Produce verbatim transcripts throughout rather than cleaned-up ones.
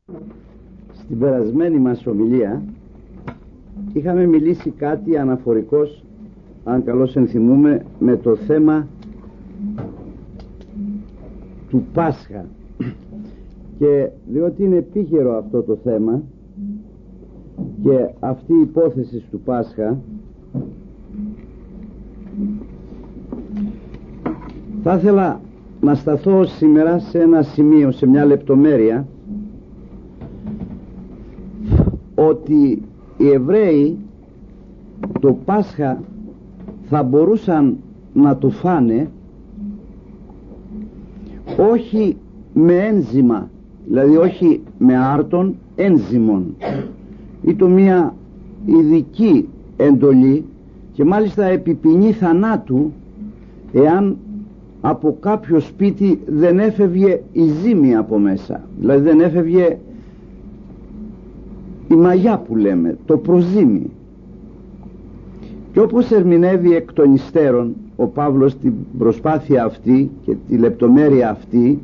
Στην περασμένη μας ομιλία είχαμε μιλήσει κάτι αναφορικός, αν καλώς ενθυμούμε, με το θέμα του Πάσχα, και διότι είναι επίκαιρο αυτό το θέμα και αυτή η υπόθεση του Πάσχα, θα ήθελα να σταθώ σήμερα σε ένα σημείο, σε μια λεπτομέρεια, ότι οι Εβραίοι το Πάσχα θα μπορούσαν να το φάνε όχι με ένζημα, δηλαδή όχι με άρτων, ένζυμων, ή το μια ειδική εντολή, και μάλιστα επί ποινή θανάτου εάν από κάποιο σπίτι δεν έφευγε η ζύμη από μέσα, δηλαδή δεν έφευγε η μαγιά που λέμε, το προζύμι. Και όπως ερμηνεύει εκ των υστέρων ο Παύλος την προσπάθεια αυτή και τη λεπτομέρεια αυτή,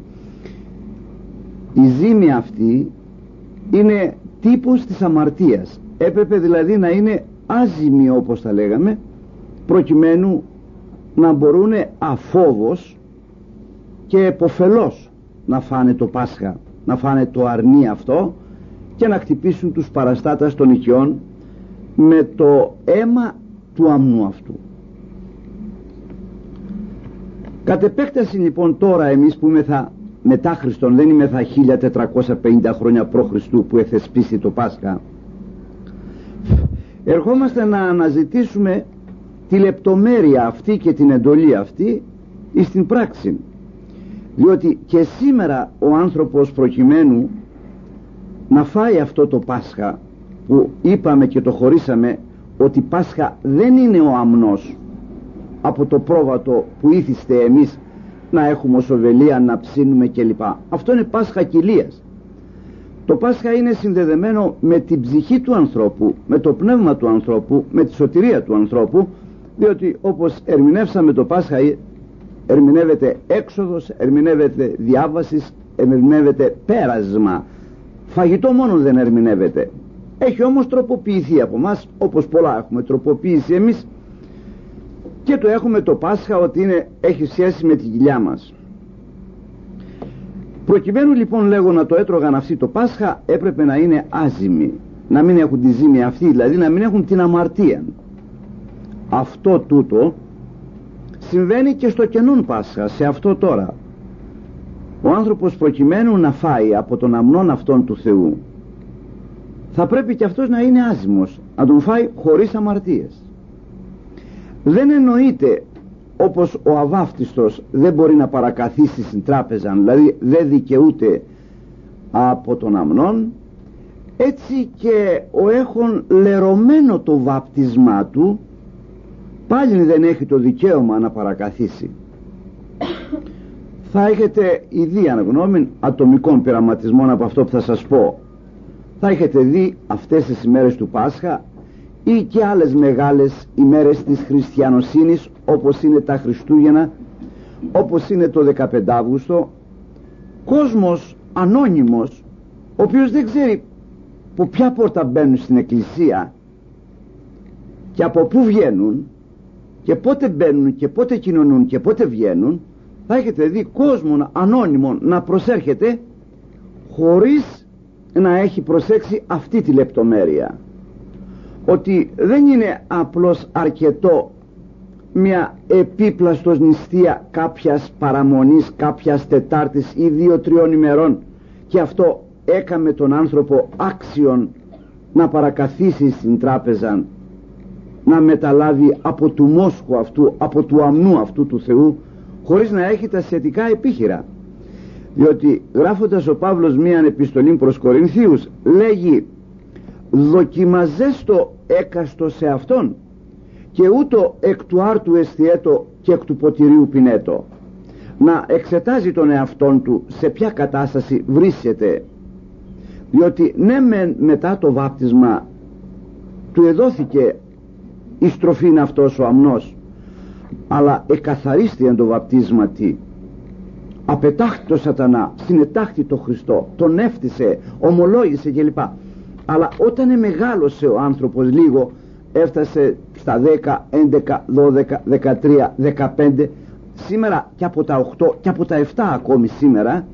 η ζύμη αυτή είναι τύπος της αμαρτίας. Έπρεπε δηλαδή να είναι άζυμη, όπως τα λέγαμε, προκειμένου να μπορούν αφόβος και εποφελώς να φάνε το Πάσχα, να φάνε το αρνί αυτό και να χτυπήσουν τους παραστάτας των οικειών με το αίμα του αμνού αυτού. Κατ' επέκταση λοιπόν τώρα εμείς που είμεθα μετά Χριστόν, δεν είμεθα χίλια τετρακόσια πενήντα χρόνια προ Χριστού που εθεσπίσει το Πάσχα, ερχόμαστε να αναζητήσουμε τη λεπτομέρεια αυτή και την εντολή αυτή εις την πράξη, διότι και σήμερα ο άνθρωπος, προκειμένου να φάει αυτό το Πάσχα που είπαμε και το χωρίσαμε, ότι Πάσχα δεν είναι ο αμνός από το πρόβατο που ήθιστε εμείς να έχουμε ως οβελία, να ψήνουμε κλπ. Αυτό είναι Πάσχα κοιλίας. Το Πάσχα είναι συνδεδεμένο με την ψυχή του ανθρώπου, με το πνεύμα του ανθρώπου, με τη σωτηρία του ανθρώπου, διότι όπως ερμηνεύσαμε το Πάσχα, ερμηνεύεται έξοδος, ερμηνεύεται διάβασης, ερμηνεύεται πέρασμα. Φαγητό μόνο δεν ερμηνεύεται. Έχει όμως τροποποιηθεί από μας, όπως πολλά έχουμε τροποποιήσει εμείς, και το έχουμε το Πάσχα ότι είναι, έχει σχέση με τη κοιλιά μας. Προκειμένου λοιπόν, λέγω, να το έτρωγαν αυτοί το Πάσχα, έπρεπε να είναι άζυμοι, να μην έχουν τη ζύμη αυτή, δηλαδή να μην έχουν την αμαρτία. Αυτό τούτο συμβαίνει και στο καινούν Πάσχα, σε αυτό τώρα. Ο άνθρωπος, προκειμένου να φάει από τον αμνόν αυτόν του Θεού, θα πρέπει και αυτός να είναι άζυμος, να τον φάει χωρίς αμαρτίες. Δεν εννοείται όπως ο αβάφτιστος δεν μπορεί να παρακαθίσει στην τράπεζα, δηλαδή δεν δικαιούται από τον αμνόν, έτσι και ο έχων λερωμένο το βάπτισμά του πάλι δεν έχει το δικαίωμα να παρακαθίσει. Θα έχετε ήδη αναγνώμη ατομικών πειραματισμών από αυτό που θα σας πω. Θα έχετε δει αυτές τις ημέρες του Πάσχα ή και άλλες μεγάλες ημέρες της χριστιανοσύνης, όπως είναι τα Χριστούγεννα, όπως είναι το δεκαπέντε Αύγουστο, κόσμος ανώνυμος, ο οποίος δεν ξέρει από ποια πόρτα μπαίνουν στην εκκλησία και από πού βγαίνουν και πότε μπαίνουν και πότε κοινωνούν και πότε βγαίνουν. Θα έχετε δει κόσμο ανώνυμο να προσέρχεται χωρίς να έχει προσέξει αυτή τη λεπτομέρεια, ότι δεν είναι απλώς αρκετό μια επίπλαστος νηστεία κάποιας παραμονής, κάποιας Τετάρτης ή δύο-τριών ημερών, και αυτό έκαμε τον άνθρωπο άξιον να παρακαθίσει στην τράπεζα, να μεταλάβει από του μόσχου αυτού, από του αμνού αυτού του Θεού, χωρίς να έχει τα σχετικά επίχειρα. Διότι γράφοντας ο Παύλος μίαν επιστολή προς Κορινθίους, λέγει «Δοκιμαζέστο έκαστο σε αυτόν και ούτω εκ του άρτου εστιέτο και εκ του ποτηρίου πινέτο». Να εξετάζει τον εαυτόν του σε ποια κατάσταση βρίσκεται, διότι ναι με, μετά το βάπτισμα του εδόθηκε η στροφήν αυτός ο αμνός, αλλά εκαθαρίστη εν το βαπτίσματι. απετάχθη το σατανά, συνετάχθη το Χριστό, τον έφτισε, ομολόγησε κλπ. Αλλά όταν μεγάλωσε ο άνθρωπος λίγο, έφτασε στα δέκα, έντεκα, δώδεκα, δεκατρία, δεκαπέντε, σήμερα και από τα οκτώ και από τα επτά ακόμη σήμερα,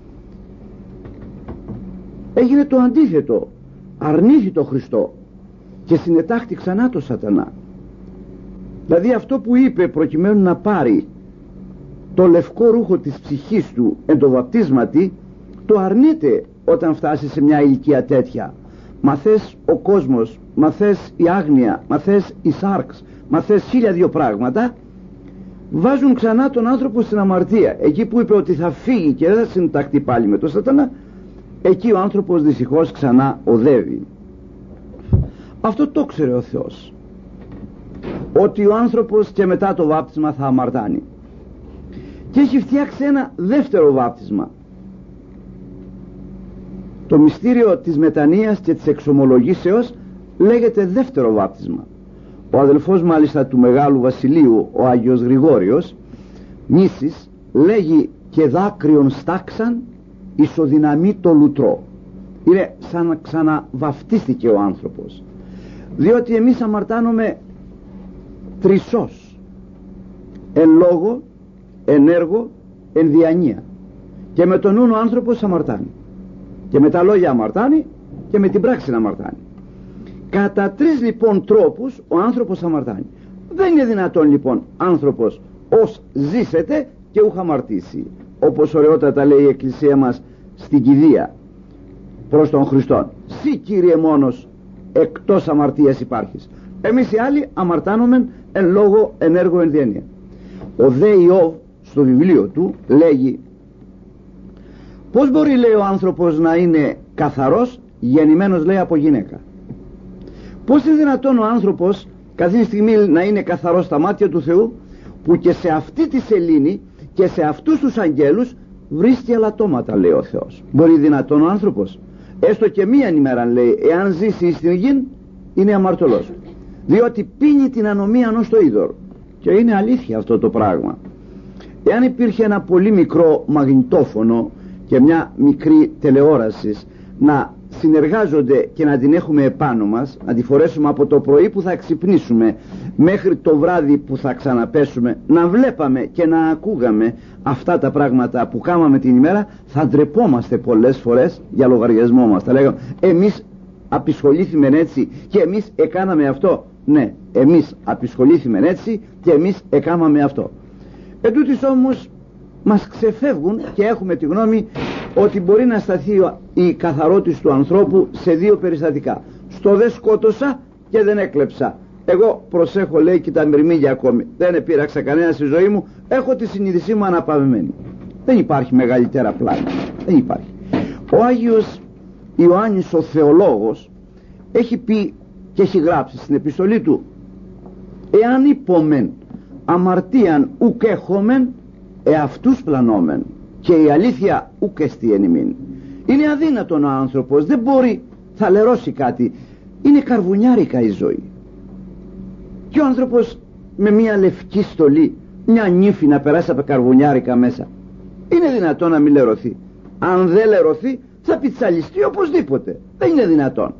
έγινε το αντίθετο, αρνήθη το Χριστό και συνετάχθη ξανά το σατανά. Δηλαδή αυτό που είπε προκειμένου να πάρει το λευκό ρούχο της ψυχής του εν το βαπτίσματι, το αρνείται όταν φτάσει σε μια ηλικία τέτοια. Μα θες ο κόσμος, μα θες η άγνοια, μα θες η σάρξ, μα θες χίλια δύο πράγματα, βάζουν ξανά τον άνθρωπο στην αμαρτία. Εκεί που είπε ότι θα φύγει και δεν θα συνταχθεί πάλι με το σατανά, εκεί ο άνθρωπος δυστυχώς ξανά οδεύει. Αυτό το ξέρει ο Θεός, ότι ο άνθρωπος και μετά το βάπτισμα θα αμαρτάνει, και έχει φτιάξει ένα δεύτερο βάπτισμα, το μυστήριο της μετανοίας και της εξομολογήσεως λέγεται δεύτερο βάπτισμα. Ο αδελφός μάλιστα του Μεγάλου Βασιλείου, ο Άγιος Γρηγόριος Νήσης, λέγει και δάκρυον στάξαν ισοδυναμεί το λουτρό. Είναι σαν να ξαναβαφτίστηκε ο άνθρωπος, διότι εμείς αμαρτάνουμε τρισώς, εν λόγω, εν έργο, εν διανία, και με τον νου ο άνθρωπος αμαρτάνει, και με τα λόγια αμαρτάνει και με την πράξη αμαρτάνει. Κατά τρεις λοιπόν τρόπους ο άνθρωπος αμαρτάνει. Δεν είναι δυνατόν λοιπόν άνθρωπος ως ζήσεται και ούχα αμαρτήσει, όπως ωραιότατα λέει η Εκκλησία μας στην κηδεία προς τον Χριστόν: «Συ Κύριε μόνος εκτός αμαρτίας υπάρχεις». Εμείς οι άλλοι αμαρτάνομεν εν λόγω, εν έργο, εν διανία. Ο δε Ιώβ στο βιβλίο του λέγει: πώς μπορεί, λέει, ο άνθρωπος να είναι καθαρός γεννημένος, λέει, από γυναίκα? Πώς είναι δυνατόν ο άνθρωπος καθή στιγμή να είναι καθαρός στα μάτια του Θεού, που και σε αυτή τη σελήνη και σε αυτούς τους αγγέλους βρίσκει ελαττώματα, λέει ο Θεός? Μπορεί δυνατόν ο άνθρωπος? Έστω και μία ημέρα, λέει, εάν ζήσει στην γη, είναι αμαρτωλός, διότι πίνει την ανομία ενός το είδωρ. Και είναι αλήθεια αυτό το πράγμα. Εάν υπήρχε ένα πολύ μικρό μαγνητόφωνο και μια μικρή τηλεόραση να συνεργάζονται και να την έχουμε επάνω μας, να τη φορέσουμε από το πρωί που θα ξυπνήσουμε μέχρι το βράδυ που θα ξαναπέσουμε, να βλέπαμε και να ακούγαμε αυτά τα πράγματα που κάναμε την ημέρα, θα ντρεπόμαστε πολλές φορές για λογαριασμό μας. Θα λέγαμε: εμείς απεισχολήθημε έτσι και εμείς έκαναμε αυτό. Ναι, εμείς απεισχολήθημε έτσι και εμείς έκαναμε αυτό. Εν τούτοις όμως μας ξεφεύγουν και έχουμε τη γνώμη ότι μπορεί να σταθεί η καθαρότης του ανθρώπου σε δύο περιστατικά: στο δε σκότωσα και δεν έκλεψα. Εγώ προσέχω, λέει, και τα μυρμήγκια ακόμη, δεν επήραξα κανένα στη ζωή μου, έχω τη συνείδησή μου αναπαυμένη. Δεν υπάρχει μεγαλύτερα πλάνα, δεν υπάρχει. Ο Άγιος Ιωάννης ο Θεολόγος έχει πει και έχει γράψει στην επιστολή του: εάν είπομεν αμαρτίαν ουκ έχομεν, εαυτούς πλανόμεν, και η αλήθεια ουκ εστι εν ημίν. Είναι αδύνατον ο άνθρωπος, δεν μπορεί, θα λερώσει κάτι, είναι καρβουνιάρικα η ζωή. Και ο άνθρωπος με μια λευκή στολή, μια νύφη να περάσει από καρβουνιάρικα μέσα, είναι δυνατόν να μην λερωθεί? Αν δεν λερωθεί θα πιτσαλιστεί οπωσδήποτε, δεν είναι δυνατόν.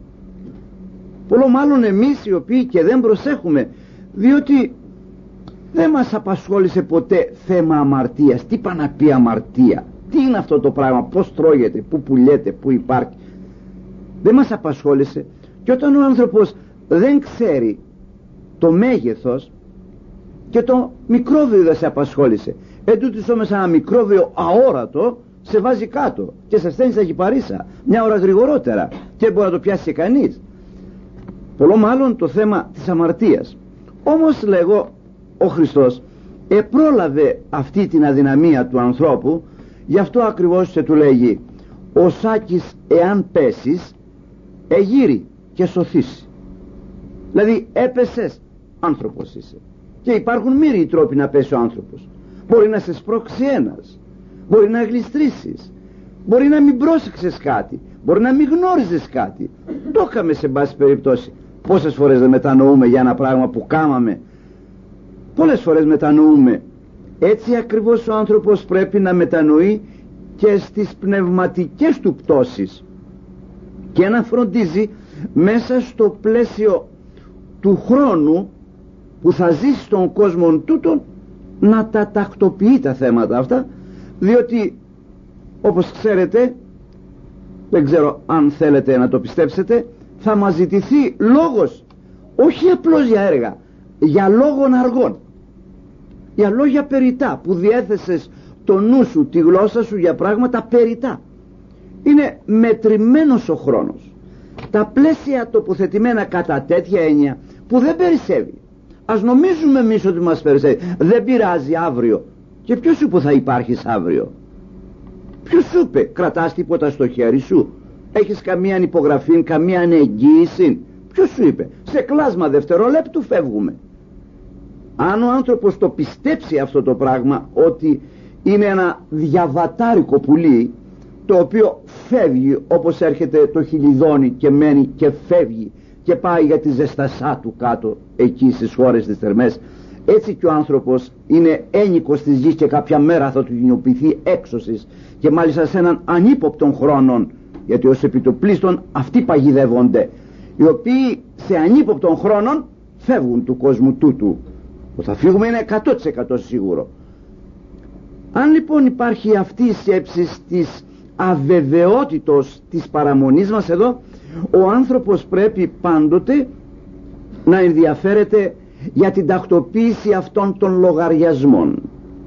Πολλό μάλλον εμείς οι οποίοι και δεν προσέχουμε, διότι δεν μας απασχόλησε ποτέ θέμα αμαρτίας. Τι πά να πει αμαρτία, τι είναι αυτό το πράγμα, πως τρώγεται, που πουλιέται, που υπάρχει, δεν μας απασχόλησε. Και όταν ο άνθρωπος δεν ξέρει το μέγεθος, και το μικρόβιο δεν σε απασχόλησε, εν τούτης όμως ένα μικρόβιο αόρατο σε βάζει κάτω και σε στέλνει στα κυπαρίσα μια ώρα γρηγορότερα και δεν μπορεί να το πιάσει και κανείς. Πολλό μάλλον το θέμα της αμαρτίας. Όμως, λέγω, ο Χριστός επρόλαβε αυτή την αδυναμία του ανθρώπου, γι' αυτό ακριβώς και του λέγει: ο Σάκης εάν πέσεις εγείρει και σωθήσει. Δηλαδή έπεσες, άνθρωπος είσαι, και υπάρχουν μύριοι τρόποι να πέσει ο άνθρωπος. Μπορεί να σε σπρώξει ένας, μπορεί να γλιστρήσεις, μπορεί να μην πρόσεξες κάτι, μπορεί να μην γνώριζες κάτι. Το έκαμε σε πάση περιπτώσει. Πόσες φορές δεν μετανοούμε για ένα πράγμα που κάμαμε? Πολλές φορές μετανοούμε. Έτσι ακριβώς ο άνθρωπος πρέπει να μετανοεί και στις πνευματικές του πτώσεις και να φροντίζει μέσα στο πλαίσιο του χρόνου που θα ζήσει στον κόσμο τούτον να τα τακτοποιεί τα θέματα αυτά, διότι όπως ξέρετε, δεν ξέρω αν θέλετε να το πιστέψετε, θα μας ζητηθεί λόγος, όχι απλώς για έργα, για λόγων αργών, για λόγια περιτά που διέθεσες το νου σου, τη γλώσσα σου για πράγματα περιτά. Είναι μετρημένος ο χρόνος, τα πλαίσια τοποθετημένα κατά τέτοια έννοια που δεν περισσεύει. Ας νομίζουμε εμείς ότι μας περισσεύει, δεν πειράζει αύριο. Και ποιος σου που θα υπάρχεις αύριο? Ποιος σου είπε? Κρατάς τίποτα στο χέρι σου? Έχεις καμία υπογραφή, καμία εγγύηση? Ποιος σου είπε? Σε κλάσμα δευτερολέπτου φεύγουμε. Αν ο άνθρωπος το πιστέψει αυτό το πράγμα, ότι είναι ένα διαβατάρικο πουλί το οποίο φεύγει όπως έρχεται το χιλιδόνι και μένει και φεύγει και πάει για τη ζεστασά του κάτω εκεί στις χώρες της θερμές, έτσι και ο άνθρωπος είναι ένοικος της γης και κάποια μέρα θα του γενιοποιηθεί έξωσης, και μάλιστα σε έναν ανύποπτον χρόνο, γιατί ως επιτοπλίστων αυτοί παγιδεύονται, οι οποίοι σε ανύποπτον χρόνων φεύγουν του κόσμου τούτου. Που θα φύγουμε είναι εκατό τοις εκατό σίγουρο. Αν λοιπόν υπάρχει αυτή η σκέψη της αβεβαιότητος της παραμονής μας εδώ, ο άνθρωπος πρέπει πάντοτε να ενδιαφέρεται για την τακτοποίηση αυτών των λογαριασμών.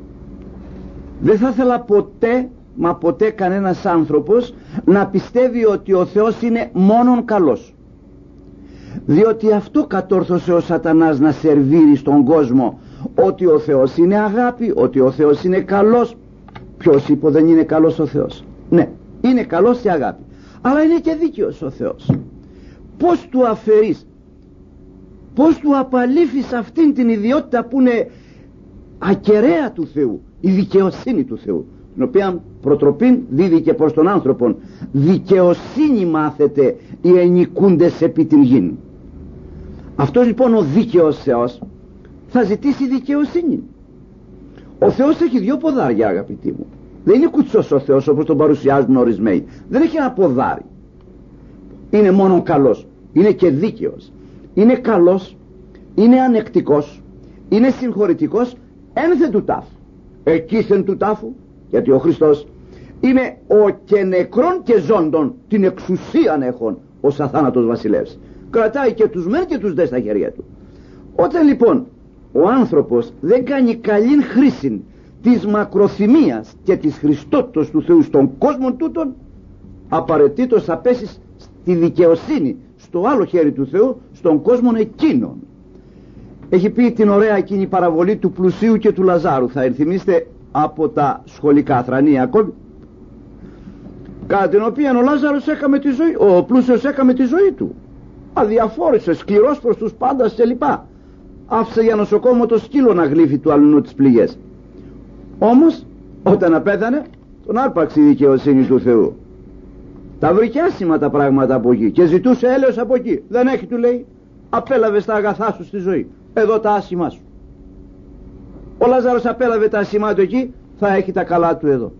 Δεν θα ήθελα ποτέ, μα ποτέ κανένας άνθρωπος να πιστεύει ότι ο Θεός είναι μόνον καλός, διότι αυτό κατόρθωσε ο σατανάς να σερβίρει στον κόσμο, ότι ο Θεός είναι αγάπη, ότι ο Θεός είναι καλός. Ποιος είπε δεν είναι καλός ο Θεός? Ναι, είναι καλός και αγάπη, αλλά είναι και δίκαιος ο Θεός. Πως του αφαιρείς, πως του απαλήφεις αυτήν την ιδιότητα που είναι ακεραία του Θεού, η δικαιοσύνη του Θεού, την οποία προτροπήν δίδει και προς τον άνθρωπον? Δικαιοσύνη μάθετε οι ενικούντες επί την γην. Αυτός λοιπόν ο δίκαιος Θεός θα ζητήσει δικαιοσύνη. Ο Θεός έχει δύο ποδάρια, αγαπητοί μου. Δεν είναι κουτσός ο Θεός όπως τον παρουσιάζουν ορισμένοι. Δεν έχει ένα ποδάρι. Είναι μόνο καλός, είναι και δίκαιος. Είναι καλός, είναι ανεκτικός, είναι συγχωρητικός ένθεν του τάφου. Εκείθεν του τάφου, γιατί ο Χριστός είναι ο και νεκρών και ζώντων την εξουσίαν έχων ως αθάνατος βασιλεύς. Κρατάει και τους μεν και τους δε στα χέρια του. Όταν λοιπόν ο άνθρωπος δεν κάνει καλή χρήση της μακροθυμίας και της χριστότητος του Θεού στον κόσμο τούτον, απαραίτητος θα πέσει στη δικαιοσύνη στο άλλο χέρι του Θεού, στον κόσμο εκείνον. Έχει πει την ωραία εκείνη παραβολή του πλουσίου και του Λαζάρου, θα ενθυμίστε από τα σχολικά θρανία ακόμη, κατά την οποία ο Λάζαρος έκαμε τη ζωή, ο πλούσιος έκαμε τη ζωή του, αδιαφόρησε, σκληρός προς τους πάντας κλπ. Άφησε για νοσοκόμο το σκύλο να γλύφει του αλουνού τις πληγές. Όμως όταν απέθανε τον άρπαξε η δικαιοσύνη του Θεού. Τα βρήκε άσχημα τα πράγματα από εκεί και ζητούσε έλεος από εκεί. Δεν έχει, του λέει, απέλαβες τα αγαθά σου στη ζωή, εδώ τα άσχημά σου. Ο Λάζαρος απέλαβε τα άσχημά του εκεί, θα έχει τα καλά του εδώ.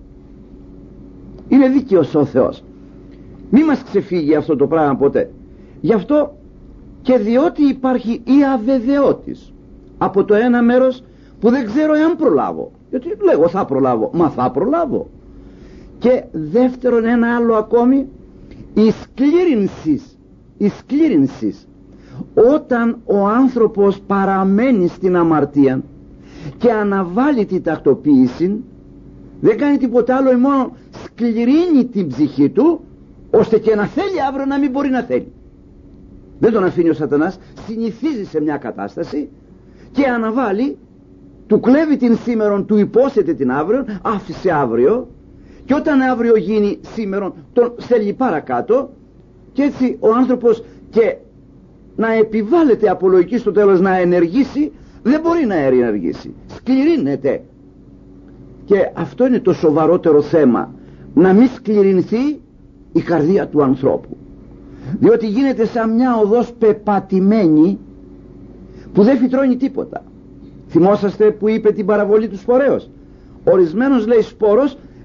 Είναι δίκαιος ο Θεός. Μη μας ξεφύγει αυτό το πράγμα ποτέ. Γι' αυτό και διότι υπάρχει η αβεβαιότης από το ένα μέρος που δεν ξέρω εάν προλάβω, γιατί λέγω θα προλάβω, μα θα προλάβω. Και δεύτερον ένα άλλο ακόμη, η σκλήρινσης, η σκλήρινσης, όταν ο άνθρωπος παραμένει στην αμαρτία και αναβάλει την τακτοποίηση, δεν κάνει τίποτα άλλο, μόνο σκληρύνει την ψυχή του, ώστε και να θέλει αύριο να μην μπορεί να θέλει. Δεν τον αφήνει ο σατανάς, συνηθίζει σε μια κατάσταση και αναβάλει, του κλέβει την σήμερον, του υπόσχεται την αύριο, άφησε αύριο, και όταν αύριο γίνει σήμερον τον στέλνει παρακάτω, και έτσι ο άνθρωπος και να επιβάλλεται από λογική στο τέλος να ενεργήσει, δεν μπορεί να ενεργήσει, σκληρύνεται. Και αυτό είναι το σοβαρότερο θέμα, να μην σκληρυνθεί η καρδία του ανθρώπου, διότι γίνεται σαν μια οδός πεπατημένη που δεν φυτρώνει τίποτα. Θυμόσαστε που είπε την παραβολή του σπορέως? Ορισμένος, λέει, σπόρος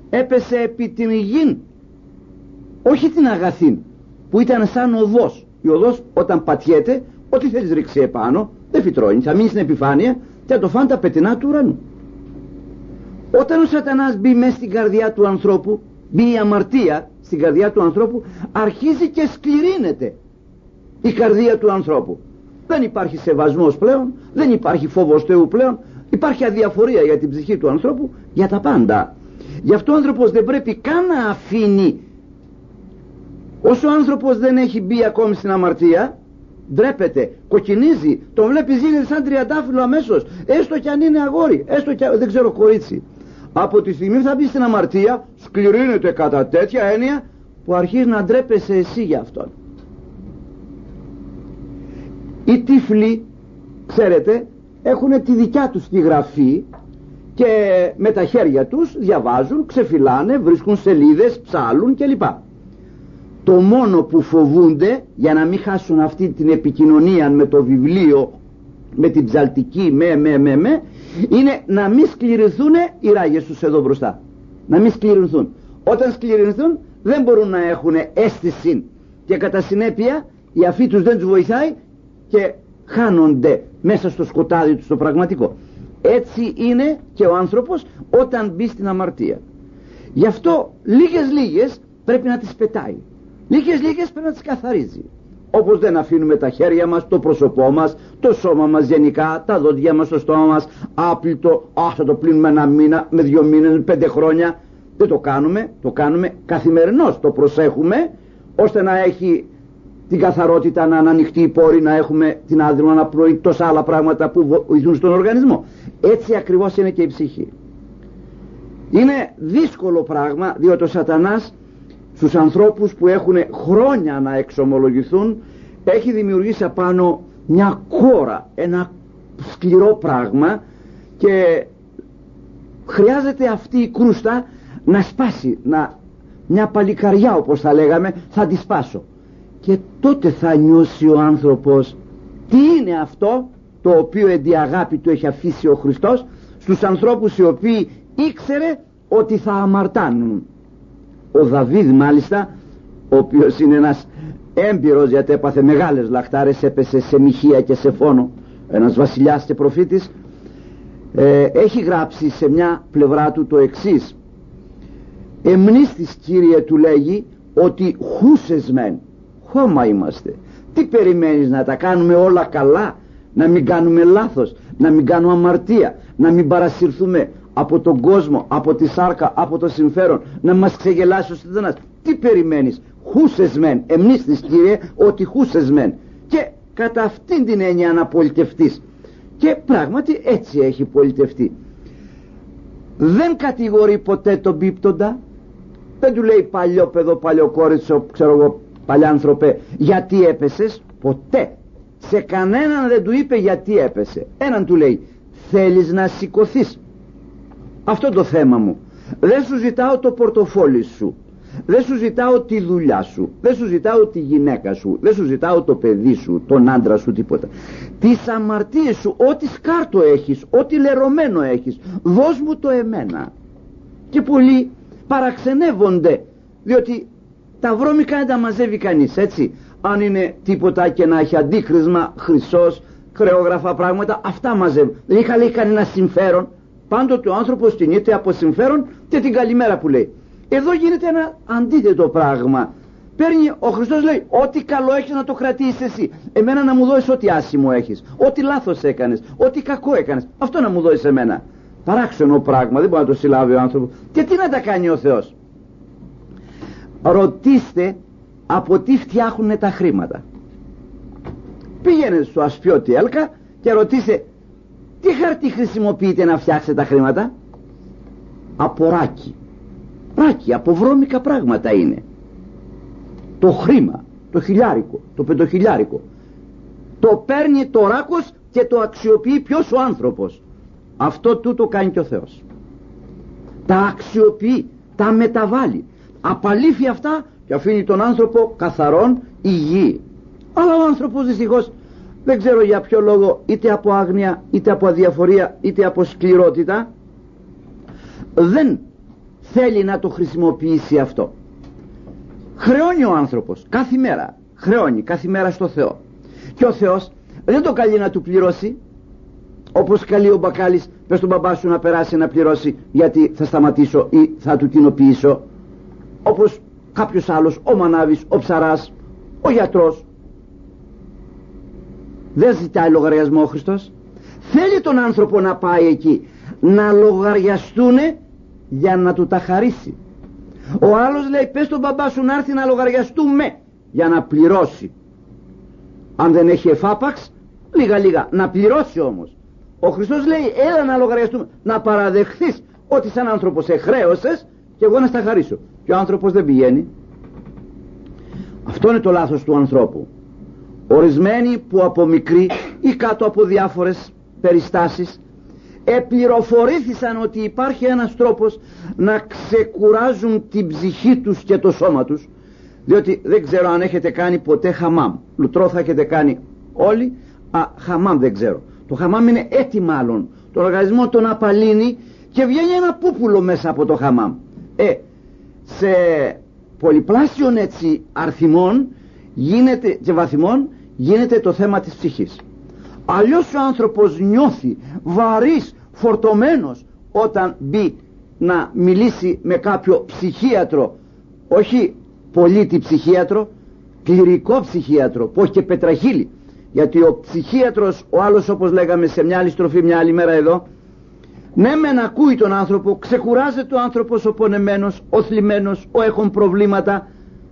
έπεσε επί την γην, όχι την αγαθήν που ήταν σαν οδός. Η οδός όταν πατιέται, ό,τι θέλεις ρίξει επάνω δεν φυτρώνει, θα μείνει στην επιφάνεια και θα το φάνε τα πετεινά του ουρανού. Όταν ο σατανάς μπει μέσα στην καρδιά του ανθρώπου, μπει η αμαρτία στην καρδιά του ανθρώπου, αρχίζει και σκληρύνεται η καρδία του ανθρώπου. Δεν υπάρχει σεβασμός πλέον, δεν υπάρχει φόβος Θεού πλέον, υπάρχει αδιαφορία για την ψυχή του ανθρώπου, για τα πάντα. Γι' αυτό ο άνθρωπος δεν πρέπει καν να αφήνει. Όσο ο άνθρωπος δεν έχει μπει ακόμη στην αμαρτία, ντρέπεται, κοκκινίζει, τον βλέπει ζήλια σαν τριαντάφυλλο αμέσως, έστω κι αν είναι αγόρι, έστω κι αν δεν ξέρω κορίτσι. Από τη στιγμή που θα μπει στην αμαρτία, σκληρύνεται κατά τέτοια έννοια που αρχίζει να ντρέπεσαι εσύ για αυτόν. Οι τύφλοι, ξέρετε, έχουν τη δικιά τους τη γραφή και με τα χέρια τους διαβάζουν, ξεφυλάνε, βρίσκουν σελίδες, ψάλουν κλπ. Το μόνο που φοβούνται, για να μην χάσουν αυτή την επικοινωνία με το βιβλίο, με την ψαλτική με με με με, είναι να μην σκληρυνθούν οι ράγες τους εδώ μπροστά. Να μην σκληρυνθούν. Όταν σκληρυνθούν δεν μπορούν να έχουν αίσθηση και κατά συνέπεια η αφή τους δεν τους βοηθάει και χάνονται μέσα στο σκοτάδι τους το πραγματικό. Έτσι είναι και ο άνθρωπος όταν μπει στην αμαρτία. Γι' αυτό λίγες λίγες πρέπει να τις πετάει, λίγες λίγες πρέπει να τις καθαρίζει. Όπως δεν αφήνουμε τα χέρια μας, το πρόσωπό μας, το σώμα μας γενικά, τα δόντια μας, το στόμα μας άπλυτο, α, θα το πλύνουμε ένα μήνα, με δύο μήνες, με πέντε χρόνια. Δεν το κάνουμε, το κάνουμε καθημερινώς, το προσέχουμε ώστε να έχει την καθαρότητα, να ανοιχτεί η πόρη, να έχουμε την άδρυμα, να πρωί, τόσα άλλα πράγματα που βοηθούν στον οργανισμό. Έτσι ακριβώς είναι και η ψυχή. Είναι δύσκολο πράγμα, διότι ο σατανάς στους ανθρώπους που έχουν χρόνια να εξομολογηθούν έχει δημιουργήσει απάνω μια κόρα, ένα σκληρό πράγμα και χρειάζεται αυτή η κρούστα να σπάσει, να, μια παλικαριά όπως θα λέγαμε, θα τη σπάσω. Και τότε θα νιώσει ο άνθρωπος τι είναι αυτό το οποίο εν τη αγάπη του έχει αφήσει ο Χριστός στους ανθρώπους οι οποίοι ήξερε ότι θα αμαρτάνουν. Ο Δαβίδ μάλιστα, ο οποίος είναι ένας έμπειρος γιατί έπαθε μεγάλες λαχτάρες, έπεσε σε μοιχεία και σε φόνο, ένας βασιλιάς και προφήτης, ε, έχει γράψει σε μια πλευρά του το εξής: εμνίστης Κύριε, του λέγει, ότι χούσες μεν, χώμα είμαστε, τι περιμένεις, να τα κάνουμε όλα καλά, να μην κάνουμε λάθος, να μην κάνουμε αμαρτία, να μην παρασυρθούμε από τον κόσμο, από τη σάρκα, από το συμφέρον, να μας ξεγελάσει ο σατανάς? Τι περιμένεις? Χούσες μεν, εμνίστης Κύριε, ότι χούσες μεν. Και κατά αυτήν την έννοια να πολιτευτείς. Και πράγματι έτσι έχει πολιτευτεί. Δεν κατηγορεί ποτέ τον πίπτοντα, δεν του λέει παλιό παιδό, παλιό κόριτσο, ξέρω εγώ, παλιάνθρωπε, γιατί έπεσες? Ποτέ. Σε κανέναν δεν του είπε γιατί έπεσε. Έναν του λέει, θέλεις να σηκωθείς? Αυτό το θέμα μου. Δεν σου ζητάω το πορτοφόλι σου, δεν σου ζητάω τη δουλειά σου, δεν σου ζητάω τη γυναίκα σου, δεν σου ζητάω το παιδί σου, τον άντρα σου, τίποτα. Τις αμαρτίες σου, ό,τι σκάρτο έχεις, ό,τι λερωμένο έχεις, δώσ' μου το εμένα. Και πολλοί παραξενεύονται, διότι τα βρώμικα δεν τα μαζεύει κανείς, έτσι. Αν είναι τίποτα και να έχει αντίκρισμα, χρυσός, χρεόγραφα πράγματα, αυτά μαζεύουν. Δεν είχα λέει κανένα συμφέρον. Πάντοτε ο άνθρωπος κινείται από συμφέρον και την καλημέρα που λέει. Εδώ γίνεται ένα αντίθετο πράγμα. Παίρνει ο Χριστός, λέει, ό,τι καλό έχεις να το κρατήσεις εσύ, εμένα να μου δώσεις ό,τι άσχημο έχεις, ό,τι λάθος έκανες, ό,τι κακό έκανες, αυτό να μου δώσεις εμένα. Παράξενο πράγμα, δεν μπορεί να το συλλάβει ο άνθρωπος. Και τι να τα κάνει ο Θεός? Ρωτήστε από τι φτιάχνουν τα χρήματα. Πήγαινε στο Ασπιώτη Έλκα και ρωτήστε τι χαρτί χρησιμοποιείτε να φτιάξετε τα χρήματα? Από ράκι. Ράκι, από βρώμικα πράγματα είναι. Το χρήμα, το χιλιάρικο, το πεντοχιλιάρικο, το παίρνει το ράκος και το αξιοποιεί ποιος? Ο άνθρωπος. Αυτό τούτο κάνει και ο Θεός. Τα αξιοποιεί, τα μεταβάλλει, απαλήφει αυτά και αφήνει τον άνθρωπο καθαρόν, υγιή. Αλλά ο άνθρωπος δυστυχώς, δεν ξέρω για ποιο λόγο, είτε από άγνοια, είτε από αδιαφορία, είτε από σκληρότητα, δεν θέλει να το χρησιμοποιήσει αυτό. Χρεώνει ο άνθρωπος κάθε μέρα, χρεώνει κάθε μέρα στο Θεό, και ο Θεός δεν το καλεί να του πληρώσει, όπως καλεί ο μπακάλις, πες τον μπαμπά σου να περάσει να πληρώσει γιατί θα σταματήσω ή θα του κοινοποιήσω, όπως κάποιος άλλος, ο μανάβης, ο ψαράς, ο γιατρός. Δεν ζητάει λογαριασμό ο Χριστός. Θέλει τον άνθρωπο να πάει εκεί, να λογαριαστούνε για να του τα χαρίσει. Ο άλλος λέει πες τον μπαμπά σου να έρθει να λογαριαστούμε για να πληρώσει. Αν δεν έχει εφάπαξ, λίγα λίγα να πληρώσει όμως. Ο Χριστός λέει έλα να λογαριαστούμε, να παραδεχθείς ότι σαν άνθρωπος σε χρέωσες και εγώ να στα χαρίσω. Και ο άνθρωπος δεν πηγαίνει. Αυτό είναι το λάθος του ανθρώπου. Ορισμένοι που από μικροί ή κάτω από διάφορες περιστάσεις επληροφορήθησαν ότι υπάρχει ένας τρόπος να ξεκουράζουν την ψυχή τους και το σώμα τους, διότι δεν ξέρω αν έχετε κάνει ποτέ χαμάμ. Λουτρό θα έχετε κάνει όλοι, α, χαμάμ δεν ξέρω. Το χαμάμ είναι έτη μάλλον, τον οργανισμό τον απαλύνει και βγαίνει ένα πούπουλο μέσα από το χαμάμ. Ε, σε πολυπλάσιων έτσι αρθιμών γίνεται, και βαθιμών γίνεται το θέμα της ψυχής. Αλλιώς ο άνθρωπος νιώθει βαρύς, φορτωμένος όταν μπει να μιλήσει με κάποιο ψυχίατρο, όχι πολίτη ψυχίατρο, κληρικό ψυχίατρο που έχει και πετραχύλι, γιατί ο ψυχίατρος, ο άλλος όπως λέγαμε σε μια άλλη στροφή μια άλλη μέρα εδώ, ναι μεν ακούει τον άνθρωπο, ξεκουράζεται ο άνθρωπος ο πονεμένος, ο θλιμμένος, ο έχων προβλήματα,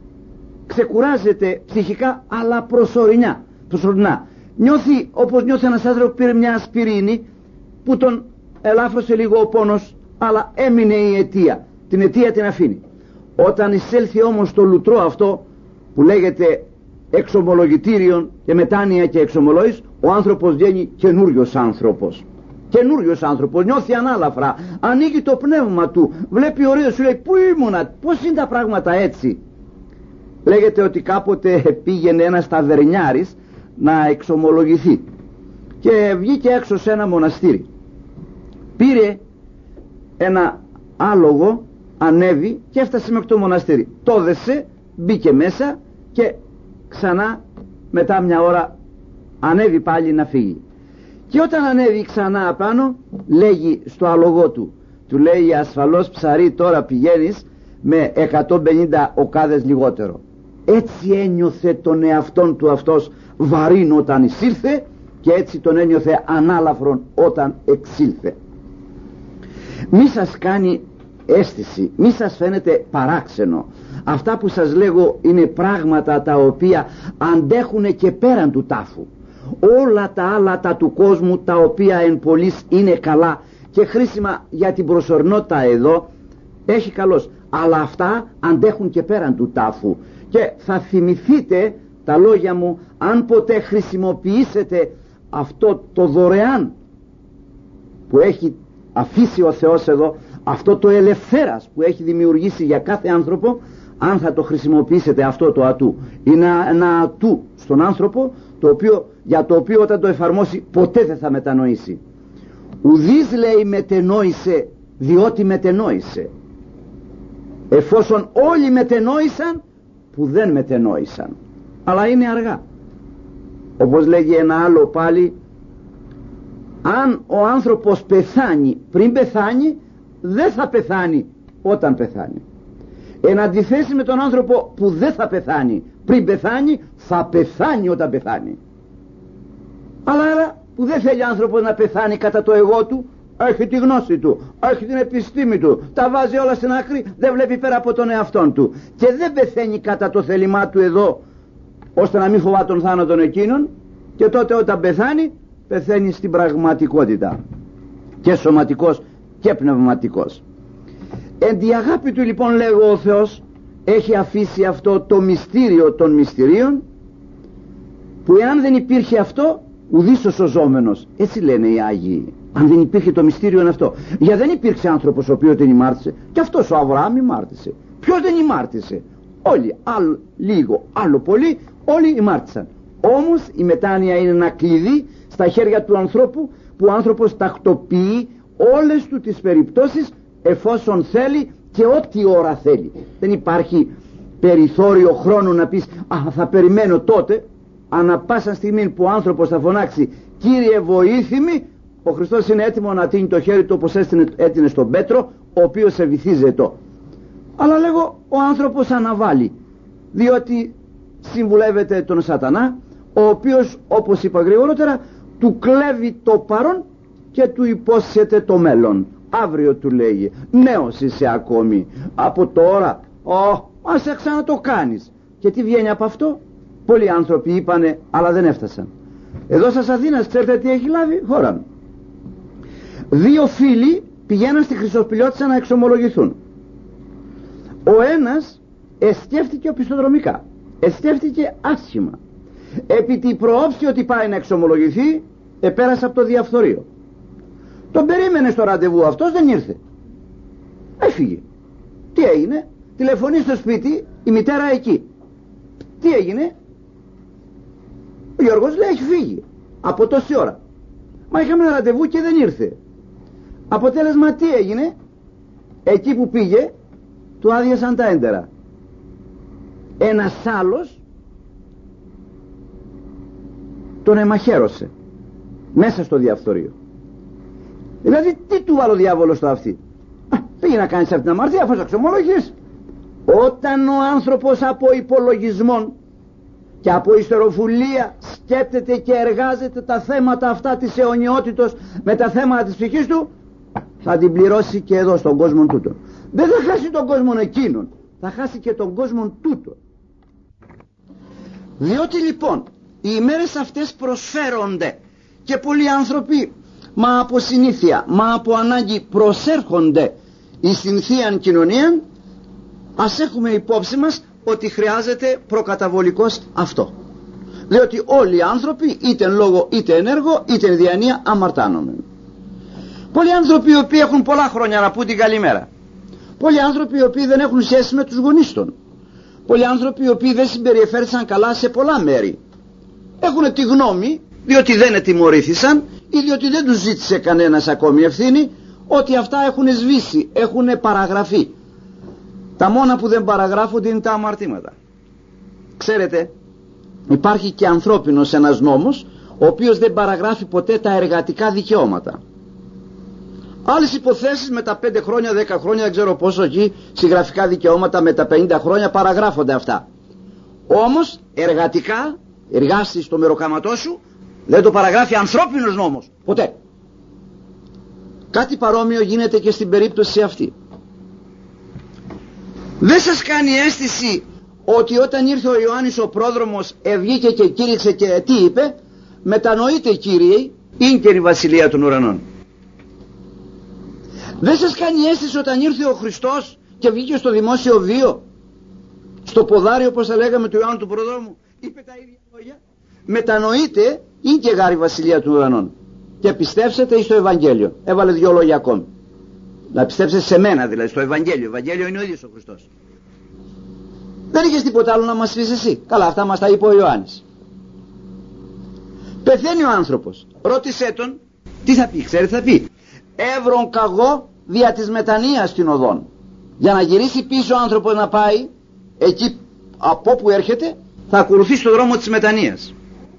ξεκουράζεται ψυχικά αλλά προσωρινά, προσωρινά. Νιώθει όπως νιώθει ένας άνθρωπος που πήρε μια ασπιρίνη που τον ελάφρωσε λίγο ο πόνος, αλλά έμεινε η αιτία, την αιτία την αφήνει. Όταν εισέλθει όμως το λουτρό αυτό που λέγεται εξομολογητήριον και μετάνοια και εξομολόγης, ο άνθρωπος βγαίνει καινούριος άνθρωπος. Καινούριος άνθρωπος, νιώθει ανάλαφρα, ανοίγει το πνεύμα του, βλέπει ωραίο, σου λέει πού ήμουνα, πώς είναι τα πράγματα έτσι. Λέγεται ότι κάποτε πήγαινε ένας ταβερνιάρης να εξομολογηθεί και βγήκε έξω σε ένα μοναστήρι, πήρε ένα άλογο, ανέβη και έφτασε μέχρι το μοναστήρι, το δέσε, μπήκε μέσα και ξανά μετά μια ώρα ανέβη πάλι να φύγει. Και όταν ανέβη ξανά απάνω, λέγει στο άλογο του, του λέει ασφαλώς ψαρί τώρα πηγαίνεις με εκατόν πενήντα οκάδες λιγότερο. Έτσι ένιωθε τον εαυτόν του αυτός βαρύν όταν εισήλθε και έτσι τον ένιωθε ανάλαφρον όταν εξήλθε. Μη σας κάνει αίσθηση, μη σας φαίνεται παράξενο. Αυτά που σας λέγω είναι πράγματα τα οποία αντέχουν και πέραν του τάφου. Όλα τα άλατα του κόσμου τα οποία εν πολλής είναι καλά και χρήσιμα για την προσωρινότητα εδώ έχει καλώς, αλλά αυτά αντέχουν και πέραν του τάφου. Και θα θυμηθείτε τα λόγια μου αν ποτέ χρησιμοποιήσετε αυτό το δωρεάν που έχει αφήσει ο Θεός εδώ, αυτό το ελευθέρας που έχει δημιουργήσει για κάθε άνθρωπο, αν θα το χρησιμοποιήσετε αυτό το ατού. Είναι ένα ατού στον άνθρωπο το οποίο, για το οποίο όταν το εφαρμόσει ποτέ δεν θα μετανοήσει. Ουδής λέει μετενόησε διότι μετενόησε, εφόσον όλοι μετενόησαν που δεν μετενόησαν, αλλά είναι αργά. Όπως λέγει ένα άλλο πάλι, αν ο άνθρωπος πεθάνει πριν πεθάνει, δεν θα πεθάνει όταν πεθάνει. Εν αντιθέσει με τον άνθρωπο που δεν θα πεθάνει πριν πεθάνει, θα πεθάνει όταν πεθάνει. Αλλά άρα που δεν θέλει άνθρωπος να πεθάνει κατά το εγώ του, έχει τη γνώση του, έχει την επιστήμη του, τα βάζει όλα στην άκρη, δεν βλέπει πέρα από τον εαυτόν του και δεν πεθαίνει κατά το θέλημά του εδώ, ώστε να μην φοβά τον θάνατον εκείνον, και τότε όταν πεθάνει, πεθαίνει στην πραγματικότητα, και σωματικός και πνευματικός. Εν τη αγάπη του λοιπόν, λέγω, ο Θεός έχει αφήσει αυτό το μυστήριο των μυστηρίων, που εάν δεν υπήρχε αυτό ουδής ο σωζόμενος, έτσι λένε οι Άγιοι, αν δεν υπήρχε το μυστήριο είναι αυτό. Για δεν υπήρξε άνθρωπος ο οποίος δεν ημάρτησε, και αυτός ο Αβραάμ ημάρτησε. Ποιος δεν ημάρτησε? Όλοι, άλλο λίγο, άλλο πολύ, όλοι ημάρτησαν. Όμως η μετάνοια είναι ένα κλειδί στα χέρια του ανθρώπου, που ο άνθρωπος τακτοποιεί όλες του τις περιπτώσεις εφόσον θέλει και ό,τι ώρα θέλει. Δεν υπάρχει περιθώριο χρόνου να πεις «Α, θα περιμένω τότε». Ανά πάσα στιγμή που ο άνθρωπος θα φωνάξει «Κύριε βοήθημη», ο Χριστός είναι έτοιμο να τίνει το χέρι του όπως έτεινε στον Πέτρο, ο οποίος σε βυθίζεται. Αλλά λέγω ο άνθρωπος αναβάλει, διότι συμβουλεύεται τον σατανά, ο οποίος, όπως είπα γρηγορότερα, του κλέβει το παρόν και του υπόσχεται το μέλλον. Αύριο του λέγει, νέος είσαι ακόμη, από τώρα, oh, ας ξανά το κάνεις. Και τι βγαίνει από αυτό? Πολλοί άνθρωποι είπανε, αλλά δεν έφτασαν. Εδώ σας Αθήνας ξέρετε τι έχει λάβει χώρα? Δύο φίλοι πηγαίναν στη Χρυσοσπηλιώτισσα να εξομολογηθούν. Ο ένας εσκέφτηκε οπισθοδρομικά, εσκέφτηκε άσχημα. Επί την προόψη ότι πάει να εξομολογηθεί, επέρασε από το διαφθορείο. Τον περίμενε στο ραντεβού, αυτός δεν ήρθε. Έφυγε. Τι έγινε? Τηλεφωνεί στο σπίτι, η μητέρα εκεί. Τι έγινε? Ο Γιώργος λέει έχει φύγει από τόση ώρα. Μα είχαμε ένα ραντεβού και δεν ήρθε. Αποτέλεσμα τι έγινε? Εκεί που πήγε του άδειασαν τα έντερα. Ένας άλλος τον εμαχαίρωσε μέσα στο διαφθορείο. Δηλαδή τι του βάλω διάβολο στο αυτή? Α, πήγε να κάνεις αυτή την αμαρτία αφού εξομολογείς. Όταν ο άνθρωπος από υπολογισμόν και από ιστεροφουλία σκέπτεται και εργάζεται τα θέματα αυτά της αιωνιότητος με τα θέματα της ψυχής του, θα την πληρώσει και εδώ στον κόσμο τούτο. Δεν θα χάσει τον κόσμο εκείνον, θα χάσει και τον κόσμο τούτο. Διότι λοιπόν οι ημέρες αυτές προσφέρονται και πολλοί άνθρωποι μα από συνήθεια, μα από ανάγκη προσέρχονται εις θείαν κοινωνία. Ας έχουμε υπόψη μας ότι χρειάζεται προκαταβολικός αυτό, διότι όλοι οι άνθρωποι είτε εν λόγω είτε εν έργο είτε εν διανία αμαρτάνομεν. Πολλοί άνθρωποι οι οποίοι έχουν πολλά χρόνια να πούν την καλημέρα, πολλοί άνθρωποι οι οποίοι δεν έχουν σχέση με τους γονείς των, πολλοί άνθρωποι οι οποίοι δεν συμπεριεφέρθησαν καλά σε πολλά μέρη, έχουν τη γνώμη, διότι δεν ετιμωρήθησαν ή διότι δεν τους ζήτησε κανένας ακόμη ευθύνη, ότι αυτά έχουν σβήσει, έχουν παραγραφεί. Τα μόνα που δεν παραγράφονται είναι τα αμαρτήματα. Ξέρετε, υπάρχει και ανθρώπινος ένας νόμος, ο οποίος δεν παραγράφει ποτέ τα εργατικά δικαιώματα. Άλλες υποθέσεις με τα πέντε χρόνια, δέκα χρόνια, δεν ξέρω πόσο εκεί, συγγραφικά δικαιώματα με τα πενήντα χρόνια παραγράφονται αυτά. Όμως εργατικά, εργάστη στο μεροκαματό σου, δεν το παραγράφει ανθρώπινος νόμος, ποτέ. Κάτι παρόμοιο γίνεται και στην περίπτωση αυτή. Δεν σας κάνει αίσθηση ότι όταν ήρθε ο Ιωάννης ο πρόδρομος ευγήκε και κήρυξε και τι είπε? Μετανοείτε Κύριε, είναι και η βασιλεία των ουρανών. Δεν σας κάνει αίσθηση όταν ήρθε ο Χριστός και βγήκε στο δημόσιο βίο, στο ποδάρι όπως θα λέγαμε του Ιωάννου του προδρόμου, είπε τα ίδια λόγια? Μετανοείτε, είναι και γάρη βασιλεία των ουρανών, και πιστέψετε στο Ευαγγέλιο. Έβαλε δυο λόγια ακόμη. Να πιστέψετε σε μένα, δηλαδή στο Ευαγγέλιο. Ευαγγέλιο είναι ο ίδιος ο Χριστός. Δεν είχες τίποτα άλλο να μας πεις εσύ? Καλά, αυτά μας τα είπε ο Ιωάννης. Πεθαίνει ο άνθρωπος, ρώτησέ τον τι θα πει. Ξέρετε θα πει, εύρον καγώ δια της μετανοίας στην οδόν. Για να γυρίσει πίσω ο άνθρωπος να πάει εκεί από όπου έρχεται, θα ακολουθεί στον δρόμο της μετανοίας.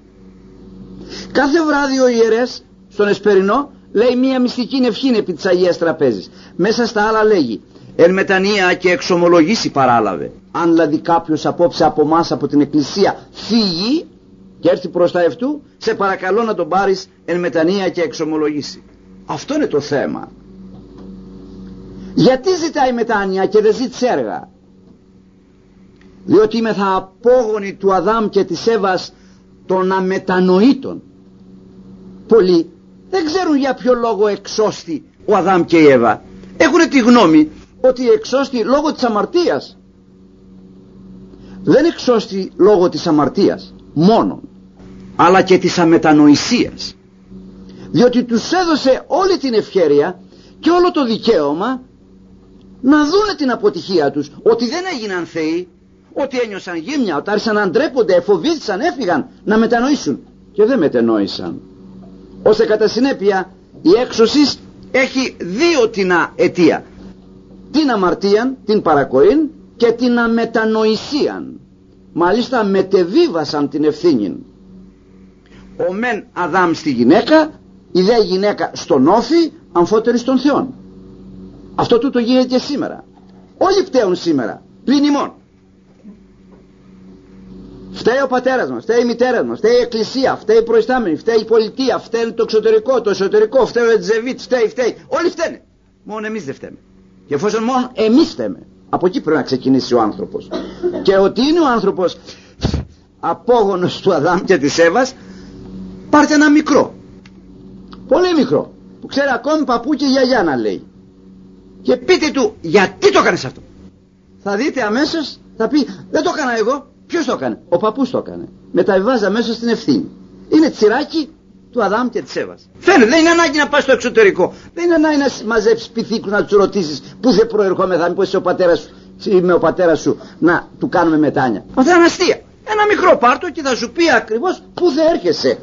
Κάθε βράδυ ο ιερέας στον Εσπερινό λέει μία μυστική ευχή επί της Αγίας Τραπέζης. Μέσα στα άλλα λέγει εν μετανία και εξομολογήσει παράλαβε. Αν δηλαδή κάποιος απόψε από εμάς από την Εκκλησία φύγει και έρθει προς τα αυτού, σε παρακαλώ να τον πάρεις εν μετανία και εξομολογήσει. Αυτό είναι το θέμα. Γιατί ζητάει μετάνοια και δεν ζήτησε έργα? Διότι είμαι θα απόγονοι του Αδάμ και της Εύας των αμετανοήτων. Πολλοί δεν ξέρουν για ποιο λόγο εξώστη ο Αδάμ και η Εύα. Έχουν τη γνώμη ότι εξώστη λόγω της αμαρτίας. Δεν εξώστη λόγω της αμαρτίας μόνον, αλλά και της αμετανοησίας. Διότι τους έδωσε όλη την ευχέρεια και όλο το δικαίωμα να δούνε την αποτυχία τους, ότι δεν έγιναν θεοί, ότι ένιωσαν γύμνια, ότι άρχισαν να ντρέπονται, εφοβήθησαν, έφυγαν, να μετανοήσουν και δεν μετενόησαν. Ώστε κατά συνέπεια η έξωση έχει δύο τινά αιτία. την αμαρτίαν, την παρακοήν και την αμετανοησίαν. Μάλιστα μετεβίβασαν την ευθύνη. Ο μεν Αδάμ στη γυναίκα, η δε γυναίκα στον όφη, αμφότερη στον Θεόν. Αυτό τούτο γίνεται και σήμερα. Όλοι φταίουν σήμερα, πλην ημών. Φταίει ο πατέρας μας, φταίει η μητέρα μας, φταίει η εκκλησία, φταίει η προϊστάμενη, φταίει η πολιτεία, φταίει το εξωτερικό, το εσωτερικό, φταίει ο Ετζεβίτ, φταίει, φταίει. Όλοι φταίνε. Μόνο εμείς δεν φταίμε. Και εφόσον μόνο εμείς φταίμε, από εκεί πρέπει να ξεκινήσει ο άνθρωπος. Και ότι είναι ο άνθρωπος απόγονος του Αδάμ και της Εύας, πάρτε ένα μικρό, πολύ μικρό, που ξέρει ακόμη παππού και γιαγιά να λέει, και πείτε του γιατί το έκανες αυτό. Θα δείτε αμέσως, θα πει δεν το έκανα εγώ. Ποιος το έκανε? Ο παππούς το έκανε. Μεταβιβάζει αμέσως την ευθύνη. Είναι τσιράκι του Αδάμ και της Εύας. Φαίνεται, δεν είναι ανάγκη να πας στο εξωτερικό. Δεν είναι ανάγκη να μαζέψεις πυθίκους, να τους ρωτήσεις πού δεν προερχόμεθα, μήπως είσαι ο πατέρας σου, είμαι ο πατέρας σου, να του κάνουμε μετάνια. Αυτά είναι αστεία. Ένα μικρό πάρτο και θα σου πει ακριβώς πού δεν έρχεσαι.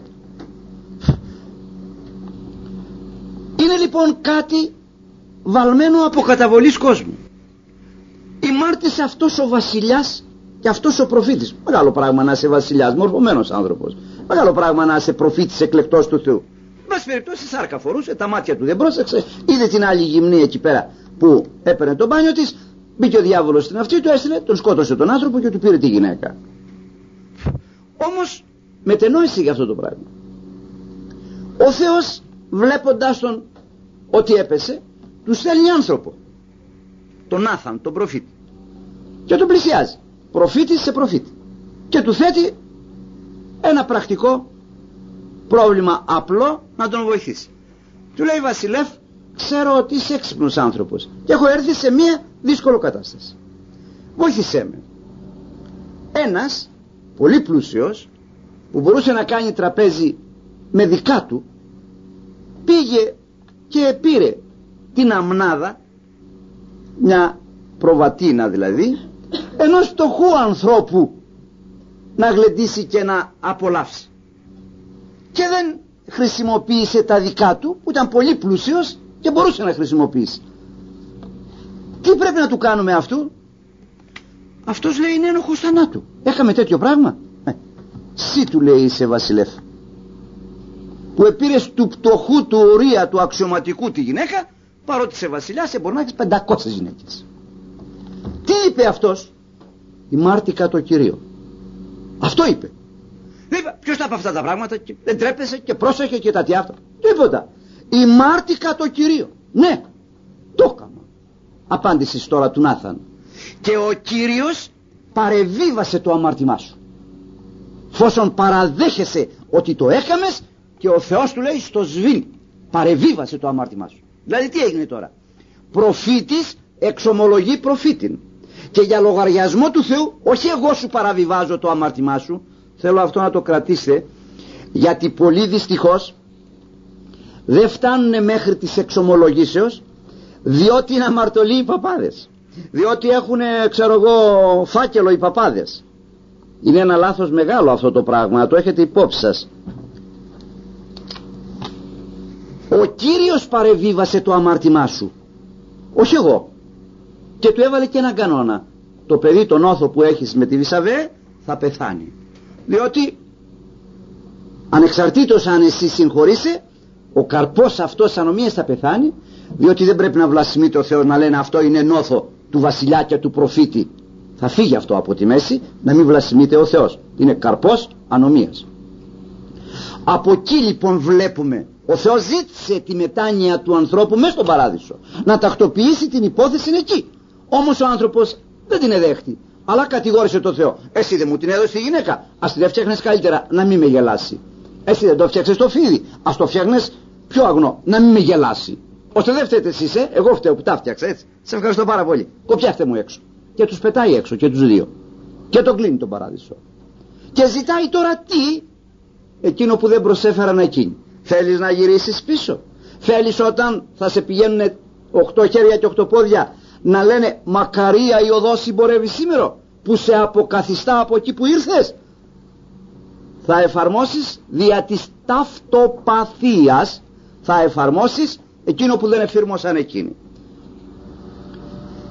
Είναι λοιπόν κάτι βαλμένο από καταβολής κόσμου. Ημάρτησε αυτός ο βασιλιάς και αυτός ο προφήτης. Μεγάλο πράγμα να είσαι βασιλιάς, μορφωμένος άνθρωπος. Μεγάλο πράγμα να είσαι προφήτης εκλεκτός του Θεού. Μπας περιπτώσει σάρκα φορούσε, τα μάτια του δεν πρόσεξε. Είδε την άλλη γυμνή εκεί πέρα που έπαιρνε το μπάνιο της. Μπήκε ο διάβολος στην αυτή του, έστειλε, τον σκότωσε τον άνθρωπο και του πήρε τη γυναίκα. Όμως μετενόησε για αυτό το πράγμα. Ο Θεός, βλέποντας τον ότι έπεσε, του στέλνει άνθρωπο, τον Νάθαν, τον προφήτη, και τον πλησιάζει προφήτης σε προφήτη και του θέτει ένα πρακτικό πρόβλημα απλό να τον βοηθήσει. Του λέει βασιλεύ, ξέρω ότι είσαι έξυπνος άνθρωπος και έχω έρθει σε μια δύσκολη κατάσταση, βοήθησέ με. Ένας πολύ πλούσιος που μπορούσε να κάνει τραπέζι με δικά του, πήγε και πήρε την αμνάδα, μια προβατίνα δηλαδή, ενός φτωχού ανθρώπου να γλεντήσει και να απολαύσει, και δεν χρησιμοποίησε τα δικά του που ήταν πολύ πλούσιος και μπορούσε να χρησιμοποιήσει. Τι πρέπει να του κάνουμε αυτού? Αυτός λέει είναι ένοχος θανάτου. Έκαμε τέτοιο πράγμα? Ε, Συ του λέει είσαι βασιλεύ που επήρες του πτωχού του Ουρία του αξιωματικού τη γυναίκα, παρότι είσαι βασιλιάς σε μπορεί να έχεις πεντακόσιες γυναίκες. Τι είπε αυτός? Ημάρτηκα το Κυρίο. Αυτό είπε. Είπε, ποιος τα είπε αυτά τα πράγματα? Και δεν τρέπεσαι και πρόσεχε και τα τι αυτά? Τίποτα. Ημάρτηκα το Κυρίο. Ναι, το έκανα. Απάντησης τώρα του Νάθαν. Και ο Κύριος παρεβίβασε το αμάρτημά σου. Φόσον παραδέχεσαι ότι το έκαμες, και ο Θεός του λέει στο σβήν, παρεβίβασε το αμάρτημά σου. Δηλαδή τι έγινε τώρα? Προφήτης εξομολογεί προφήτην, και για λογαριασμό του Θεού, όχι εγώ σου παραβιβάζω το αμάρτημά σου. Θέλω αυτό να το κρατήσετε, γιατί πολύ δυστυχώς δεν φτάνουν μέχρι της εξομολογήσεως, διότι είναι αμαρτωλοί οι παπάδες, διότι έχουν, ξέρω εγώ, φάκελο οι παπάδες. Είναι ένα λάθος μεγάλο αυτό το πράγμα, να το έχετε υπόψη σας. Ο Κύριος παρεβίβασε το αμάρτημά σου, όχι εγώ. Και του έβαλε και έναν κανόνα: το παιδί τον όθο που έχεις με τη Βυσαβέ θα πεθάνει, διότι ανεξαρτήτως αν εσύ συγχωρείσαι, ο καρπός αυτός ανομίας θα πεθάνει, διότι δεν πρέπει να βλασιμεί ο Θεός, να λένε αυτό είναι νόθο του βασιλιά και του προφήτη. Θα φύγει αυτό από τη μέση, να μην βλασιμείται ο Θεός. Είναι καρπός ανομίας. Από εκεί λοιπόν βλέπουμε, ο Θεός ζήτησε τη μετάνοια του ανθρώπου μέσα στον παράδεισο, να τακτοποιήσει την υπόθεση εκεί. Όμως ο άνθρωπος δεν την εδέχτη, αλλά κατηγόρησε τον Θεό. Εσύ δεν μου την έδωσε τη γυναίκα, ας την έφτιαχνες καλύτερα, να μην με γελάσει. Εσύ δεν το φτιάξες το φίδι, ας το φτιάχνες πιο αγνό, να μην με γελάσει. Ώστε δεν φταίτε εσείς, ε? εγώ φταίω που τα φτιάξα, έτσι. Σε ευχαριστώ πάρα πολύ. Κοπιάστε μου έξω. Και τους πετάει έξω και τους δύο. Και τον κλείνει τον παράδεισο. Και ζητάει τώρα τι? Εκείνο που δεν προσέφεραν εκείνοι. Θέλεις να γυρίσεις πίσω? Θέλεις όταν θα σε πηγαίνουν οχτώ χέρια και οχτώ πόδια να λένε μακαρία η οδός συμπορεύει σήμερα, που σε αποκαθιστά από εκεί που ήρθες? Θα εφαρμόσεις δια της ταυτοπαθίας, θα εφαρμόσεις εκείνο που δεν εφήρμοσαν εκείνοι.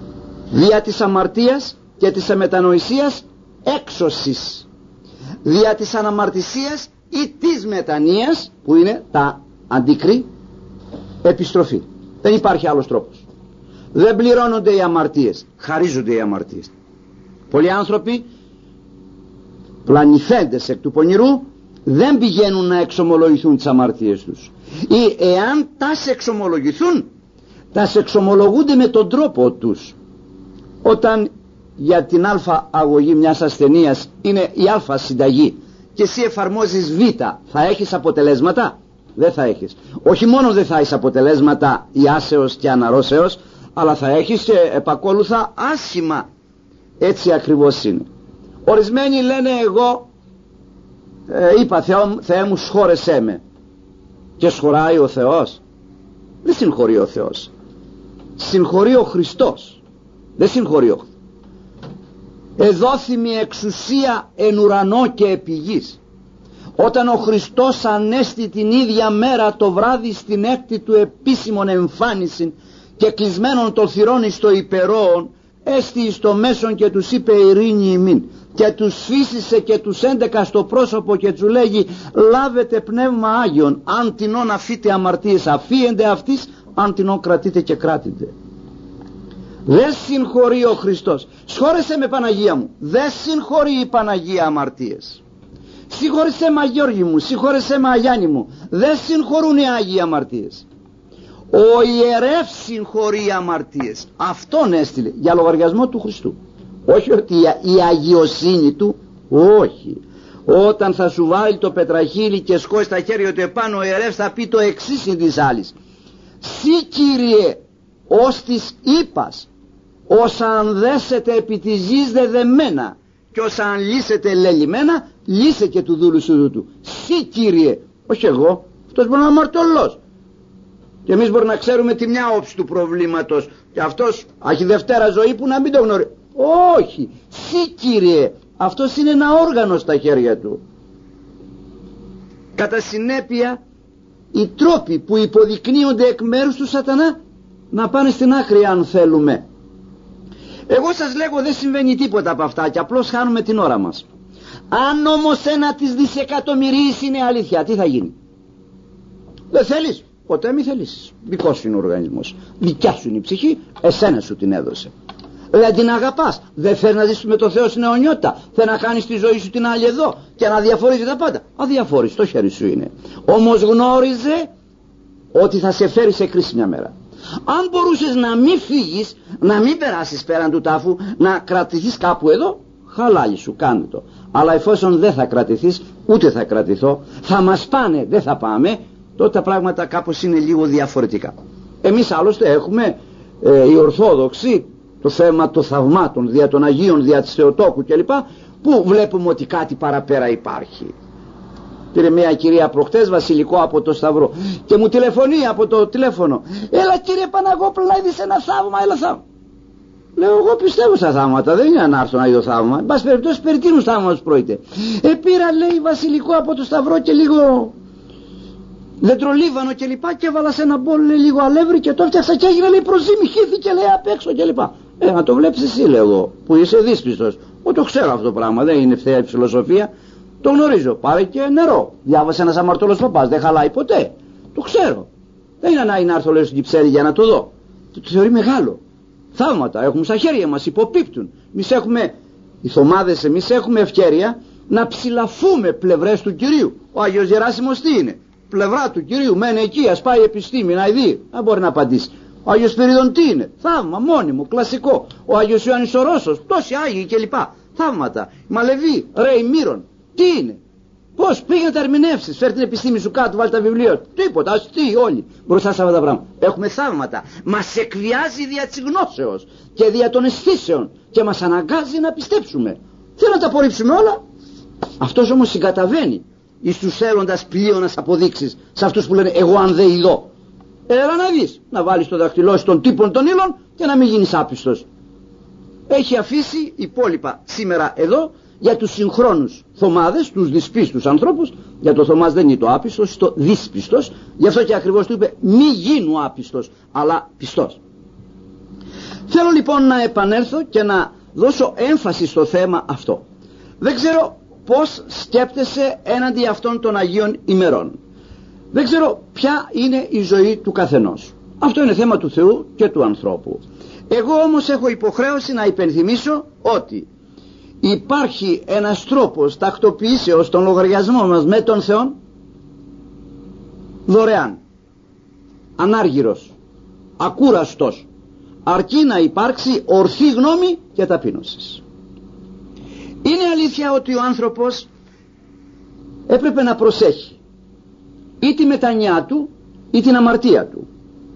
Δια της αμαρτίας και της αμετανοησίας έξωσης, δια της αναμαρτησίας ή της μετανοίας, που είναι τα αντίκρι, επιστροφή. Δεν υπάρχει άλλος τρόπος. Δεν πληρώνονται οι αμαρτίες, χαρίζονται οι αμαρτίες. Πολλοί άνθρωποι, πλανηθέντες εκ του πονηρού, δεν πηγαίνουν να εξομολογηθούν τις αμαρτίες τους, ή εάν τας εξομολογηθούν, τας εξομολογούνται με τον τρόπο τους. Όταν για την α αγωγή μιας ασθενείας είναι η α συνταγή και εσύ εφαρμόζεις β, θα έχεις αποτελέσματα? Δεν θα έχεις. Όχι μόνο δεν θα έχεις αποτελέσματα ιάσεως και αναρρώσεως, αλλά θα έχεις και επακόλουθα άσχημα. Έτσι ακριβώς είναι. Ορισμένοι λένε, εγώ ε, είπα Θεό, Θεέ μου σχόρεσέ με, και σχοράει ο Θεός? Δεν συγχωρεί ο Θεός, συγχωρεί ο Χριστός, δεν συγχωρεί ο. Εδόθη μια εξουσία εν ουρανό και επί γης. Όταν ο Χριστός ανέστη την ίδια μέρα το βράδυ στην έκτη του επίσημον εμφάνιση και κλεισμένων των θυρών εις το υπερόον, έστη εις το μέσον και τους είπε ειρήνη ημίν, και τους φύσισε και τους έντεκα στο πρόσωπο και τους λέγει, λάβετε πνεύμα Άγιον, αν τινόν αφείτε αμαρτίες αφίεντε αυτής, αν τινόν κρατείτε και κράτητε. Δεν συγχωρεί ο Χριστός. Σχόρεσέ με Παναγία μου. Δεν συγχωρεί η Παναγία αμαρτίες. Συγχώρεσέ με Γιώργη μου, συγχώρεσέ με Αγιάννη μου. Δεν συγχωρούν οι Άγιοι αμαρτίες. Ο ιερεύς συγχωρεί αμαρτίες. Αυτόν έστειλε για λογαριασμό του Χριστού. Όχι ότι η αγιοσύνη του, όχι. Όταν θα σου βάλει το πετραχύλι και σκώσει τα χέρια του επάνω, ο ιερεύς θα πει το εξής της άλλης. Συ Κύριε ως της είπας, ως αν δέσετε επί της γης δεδεμένα, και ως αν λύσετε λελιμένα, λύσε και του δούλου σου του. Συ Κύριε, όχι εγώ. Αυτός μπορεί να είναι αμαρτωλός και εμείς μπορεί να ξέρουμε τη μια όψη του προβλήματος, και αυτός έχει Δευτέρα ζωή που να μην το γνωρίζει. Όχι, Συ Κύριε. Αυτός είναι ένα όργανο στα χέρια του. Κατά συνέπεια, οι τρόποι που υποδεικνύονται εκ μέρους του σατανά να πάνε στην άκρη αν θέλουμε. Εγώ σας λέγω δεν συμβαίνει τίποτα από αυτά και απλώς χάνουμε την ώρα μας. Αν όμως ένα της δισεκατομμυρίης είναι αλήθεια, τι θα γίνει? Δεν θέλεις, ποτέ μη θέλεις. Δικός σου είναι ο οργανισμός, δικιά σου είναι η ψυχή, εσένα σου την έδωσε. Δεν την αγαπάς, δεν θέλεις να ζήσεις με το Θεό στην αιωνιότητα, θέλεις να κάνεις τη ζωή σου την άλλη εδώ και να διαφορίζει τα πάντα. Αδιαφόρεις, το χέρι σου είναι. Όμως γνώριζε ότι θα σε φέρει σε κρίση μια μέρα. Αν μπορούσες να μην φύγεις, να μην περάσεις πέραν του τάφου, να κρατηθείς κάπου εδώ, χαλάλι σου, κάνε το. Αλλά εφόσον δεν θα κρατηθείς, ούτε θα κρατηθώ, θα μας πάνε, δεν θα πάμε, τότε τα πράγματα κάπως είναι λίγο διαφορετικά. Εμείς άλλωστε έχουμε ε, οι Ορθόδοξοι το θέμα των θαυμάτων δια των Αγίων, δια της Θεοτόκου κλπ, που βλέπουμε ότι κάτι παραπέρα υπάρχει. Πήρε μια κυρία προχτές βασιλικό από το Σταυρό και μου τηλεφωνεί από το τηλέφωνο, έλα κύριε Παναγόπουλα, είδες ένα θαύμα, έλα θαύμα. Λέω, εγώ πιστεύω στα θαύματα, δεν είναι να έρθω να δει το θαύμα. Εν πάση περιπτώσει, περί τίνους θαύματος πρόκειται? Ε, πήρα, λέει, βασιλικό από το Σταυρό και λίγο δεντρολίβανο και λοιπά, και έβαλα σε ένα μπολ, λέει, λίγο αλεύρι και το έφτιαξα και έγινε, λέει, προζύμι, χύθηκε, λέει, απ' έξω και λοιπά. Ε, να το βλέπεις εσύ, λέω εγώ, που είσαι δύσπιστος. Εγώ το ξέρω αυτό το πράγμα, δεν είναι ευθεία η φιλοσοφία. Το γνωρίζω. Πάρε και νερό. Διάβασε ένας αμαρτωλός παπάς, δεν χαλάει ποτέ. Το ξέρω. Δεν είναι ανάγκη να έρθω, λέω, στην Κυψέλη για να το δω. Το, το θεωρεί μεγάλο. Θαύματα έχουμε στα χέρια μας, υποπίπτουν. Εμείς έχουμε, οι θωμάδες, εμείς έχουμε ευκαιρία να ψηλαφούμε πλευρές του Κυρίου. Ο Άγιος Γεράσιμος τι είναι? Πλευρά του Κυρίου, μένει εκεί, ας πάει επιστήμη να δει. Δεν μπορεί να απαντήσει. Ο Άγιος Σπυρίδων τι είναι? Θαύμα, μόνιμο, κλασικό. Ο Άγιος Ιωάννης ο Ρώσος, τόσοι Άγιοι κλπ. Θαύματα. Μαλεβί, Ρέι Μύρον, τι είναι? Πώς? Πήγαινε να τα ερμηνεύσεις, φέρ την επιστήμη σου κάτω, βάλει τα βιβλία. Τίποτα, αστεί όλοι μπροστά σε αυτά τα πράγματα. Έχουμε θαύματα. Μας εκβιάζει δια της γνώσεως και δια των αισθήσεων και μας αναγκάζει να πιστέψουμε. Θέλω να τα απορρίψουμε όλα. Αυτός όμως συγκαταβαίνει εις τους θέλοντας πλείονας αποδείξεις, σε αυτούς που λένε εγώ αν δεν ειδώ. Έλα να δεις, να βάλεις το δαχτυλό στον τύπον των ύλων και να μην γίνεις άπιστος. Έχει αφήσει υπόλοιπα σήμερα εδώ για τους συγχρόνους θωμάδες, τους δυσπίστους ανθρώπους. Για το Θωμάς δεν είναι το άπιστος, το δυσπιστός. Γι' αυτό και ακριβώς του είπε μη γίνου άπιστος, αλλά πιστός. Θέλω λοιπόν να επανέλθω και να δώσω έμφαση στο θέμα αυτό. Δεν ξέρω πώς σκέπτεσαι έναντι αυτών των Αγίων ημερών. Δεν ξέρω ποια είναι η ζωή του καθενός. Αυτό είναι θέμα του Θεού και του ανθρώπου. Εγώ όμως έχω υποχρέωση να υπενθυμίσω ότι υπάρχει ένας τρόπος τακτοποιήσεως των λογαριασμών μας με τον Θεό, δωρεάν, ανάργυρος, ακούραστος, αρκεί να υπάρξει ορθή γνώμη και ταπείνωση. Είναι αλήθεια ότι ο άνθρωπος έπρεπε να προσέχει ή τη μετανιά του ή την αμαρτία του.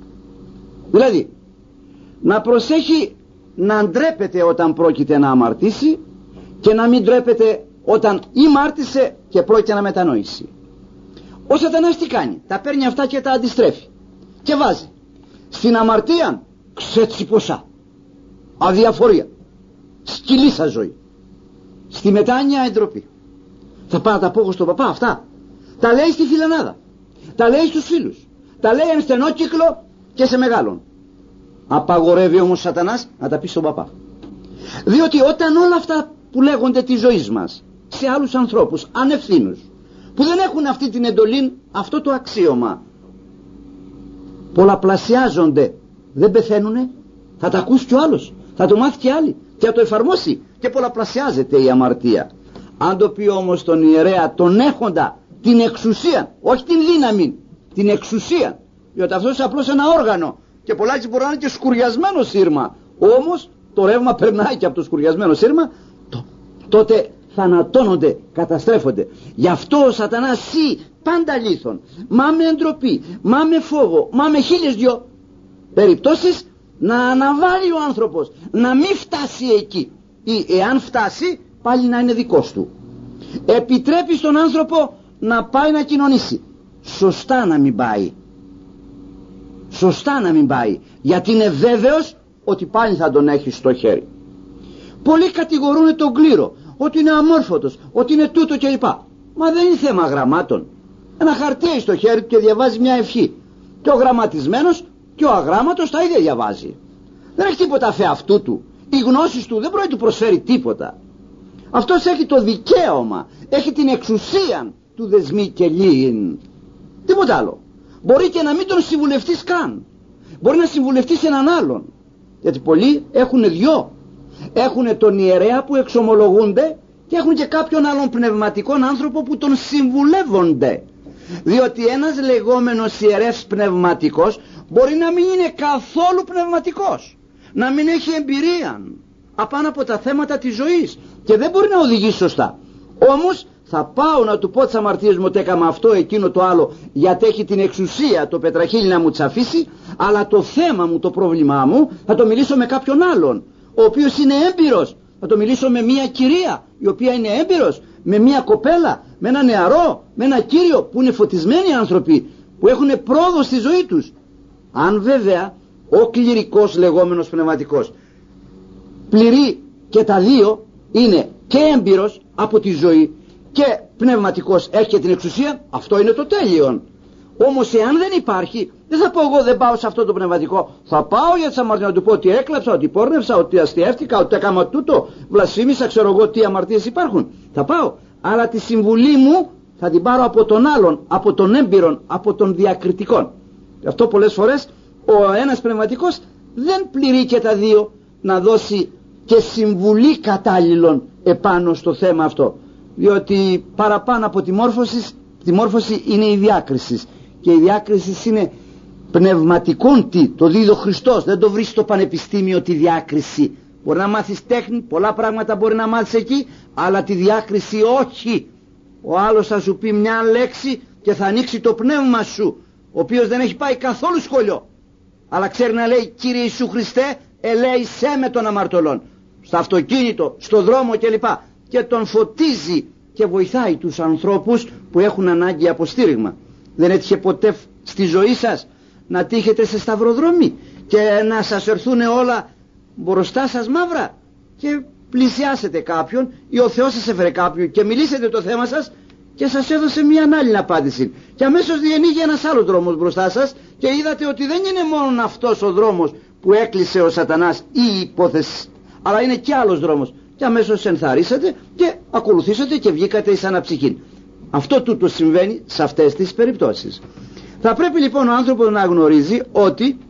Δηλαδή να προσέχει να ντρέπεται όταν πρόκειται να αμαρτήσει και να μην ντρέπεται όταν ημάρτησε και πρόκειται να μετανοήσει. Ο Σατανάς τι κάνει? Τα παίρνει αυτά και τα αντιστρέφει και βάζει στην αμαρτία ξέτσι ποσά, αδιαφορία, σκυλίσα ζωή, στη μετάνοια εντροπή. Θα πάω να τα πω στον παπά αυτά. Τα λέει στη φιλενάδα, τα λέει στους φίλους, τα λέει εν στενό κύκλο και σε μεγάλον. Απαγορεύει όμως ο Σατανάς να τα πει στον παπά, διότι όταν όλα αυτά που λέγονται της ζωής μας σε άλλους ανθρώπους ανευθύνους που δεν έχουν αυτή την εντολή, αυτό το αξίωμα, πολλαπλασιάζονται, δεν πεθαίνουνε, θα τα ακούσει κι ο άλλος, θα το μάθει κι άλλοι και θα το εφαρμόσει και πολλαπλασιάζεται η αμαρτία. Αν το πει όμως τον ιερέα, τον έχοντα την εξουσία, όχι την δύναμη, την εξουσία, διότι αυτός είναι απλώς ένα όργανο και πολλά έτσι μπορεί να είναι και σκουριασμένο σύρμα, όμως το ρεύμα περνάει και από το σκουριασμένο σύρμα, το, τότε θανατώνονται, καταστρέφονται. Γι' αυτό ο Σατανάς σύ πάντα λίθον, μα με εντροπή, μα με φόβο, μα με χίλιες δυο περιπτώσεις να αναβάλει ο άνθρωπος, να μην φτάσει εκεί, ή εάν φτάσει πάλι να είναι δικός του. Επιτρέπει στον άνθρωπο να πάει να κοινωνήσει, σωστά να μην πάει, σωστά να μην πάει, γιατί είναι βέβαιος ότι πάλι θα τον έχει στο χέρι. Πολλοί κατηγορούν τον κλήρο ότι είναι αμόρφωτος, ότι είναι τούτο κλπ. Μα δεν είναι θέμα γραμμάτων. Ένα χαρτί έχει στο χέρι του και διαβάζει μια ευχή. Και ο γραμματισμένος και ο αγράμματος τα ίδια διαβάζει. Δεν έχει τίποτα αφ' αυτού του. Η γνώση του δεν μπορεί να του προσφέρει τίποτα. Αυτός έχει το δικαίωμα, έχει την εξουσία του δεσμοί και λύην. Τίποτα άλλο. Μπορεί και να μην τον συμβουλευτείς καν. Μπορεί να συμβουλευτείς έναν άλλον. Γιατί πολλοί έχουν δυο. Έχουν τον ιερέα που εξομολογούνται και έχουν και κάποιον άλλον πνευματικόν άνθρωπο που τον συμβουλεύονται. Διότι ένας λεγόμενος ιερεύς πνευματικός μπορεί να μην είναι καθόλου πνευματικός, να μην έχει εμπειρία απάνω από τα θέματα της ζωής και δεν μπορεί να οδηγήσει σωστά. Όμως θα πάω να του πω τις αμαρτίες μου ότι έκανα αυτό, εκείνο, το άλλο, γιατί έχει την εξουσία το πετραχίλι να μου τσαφίσει, αλλά το θέμα μου, το πρόβλημά μου θα το μιλήσω με κάποιον άλλον ο οποίος είναι έμπειρος. Θα το μιλήσω με μια κυρία η οποία είναι έμπειρος, με μια κοπέλα, με ένα νεαρό, με ένα κύριο που είναι φωτισμένοι άνθρωποι, που έχουν πρόοδο στη ζωή τους. Αν βέβαια ο κληρικός λεγόμενος πνευματικός πληρεί και τα δύο, είναι και έμπειρος από τη ζωή και πνευματικός, έχει και την εξουσία, αυτό είναι το τέλειον. Όμως εάν δεν υπάρχει, δεν θα πω εγώ δεν πάω σε αυτό το πνευματικό, θα πάω για τις αμαρτίες να του πω ότι έκλαψα, ότι πόρνευσα, ότι αστιεύτηκα, ότι έκανα τούτο, βλασφήμισα, ξέρω εγώ τι αμαρτίες υπάρχουν. Θα πάω, αλλά τη συμβουλή μου θα την πάρω από τον άλλον, από τον έμπειρον, από τον διακριτικόν. Γι' αυτό πολλές φορές ο ένας πνευματικός δεν πληρεί και τα δύο να δώσει και συμβουλή κατάλληλων επάνω στο θέμα αυτό. Διότι παραπάνω από τη μόρφωση, τη μόρφωση είναι η διάκριση. Και η διάκριση είναι πνευματικόν τι, το δίδει ο Χριστός. Δεν το βρεις στο πανεπιστήμιο τη διάκριση. Μπορεί να μάθεις τέχνη, πολλά πράγματα μπορεί να μάθεις εκεί, αλλά τη διάκριση όχι. Ο άλλος θα σου πει μια λέξη και θα ανοίξει το πνεύμα σου, ο οποίος δεν έχει πάει καθόλου σχολείο, αλλά ξέρει να λέει Κύριε Ιησού Χριστέ, ελέησέ με των αμαρτωλών, στο αυτοκίνητο, στο δρόμο κλπ. Και τον φωτίζει και βοηθάει τους ανθρώπους που έχουν ανάγκη από στήριγμα. Δεν έτυχε ποτέ στη ζωή σας να τύχετε σε σταυροδρόμι και να σας έρθουν όλα μπροστά σας μαύρα και πλησιάσετε κάποιον ή ο Θεός σας έφερε κάποιον και μιλήσετε το θέμα σας και σας έδωσε μια άλλη απάντηση και αμέσως διενήγει ένας άλλος δρόμος μπροστά σας και είδατε ότι δεν είναι μόνο αυτός ο δρόμος που έκλεισε ο σατανάς η υπόθεση, αλλά είναι και άλλος δρόμος, και αμέσως ενθαρρύσατε και ακολουθήσατε και βγήκατε εις αναψυχήν. Αυτό τούτο συμβαίνει σε αυτές τις περιπτώσεις. Θα πρέπει λοιπόν ο άνθρωπος να γνωρίζει ότι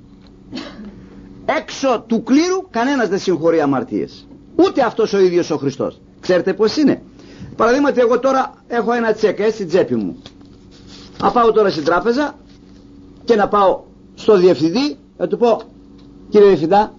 έξω του κλήρου κανένας δεν συγχωρεί αμαρτίες, ούτε αυτός ο ίδιος ο Χριστός. Ξέρετε πως είναι? Παραδείγματι, εγώ τώρα έχω ένα τσέκ ε, στην τσέπη μου. Να πάω τώρα στην τράπεζα και να πάω στο διευθυντή, να του πω, κύριε διευθυντά,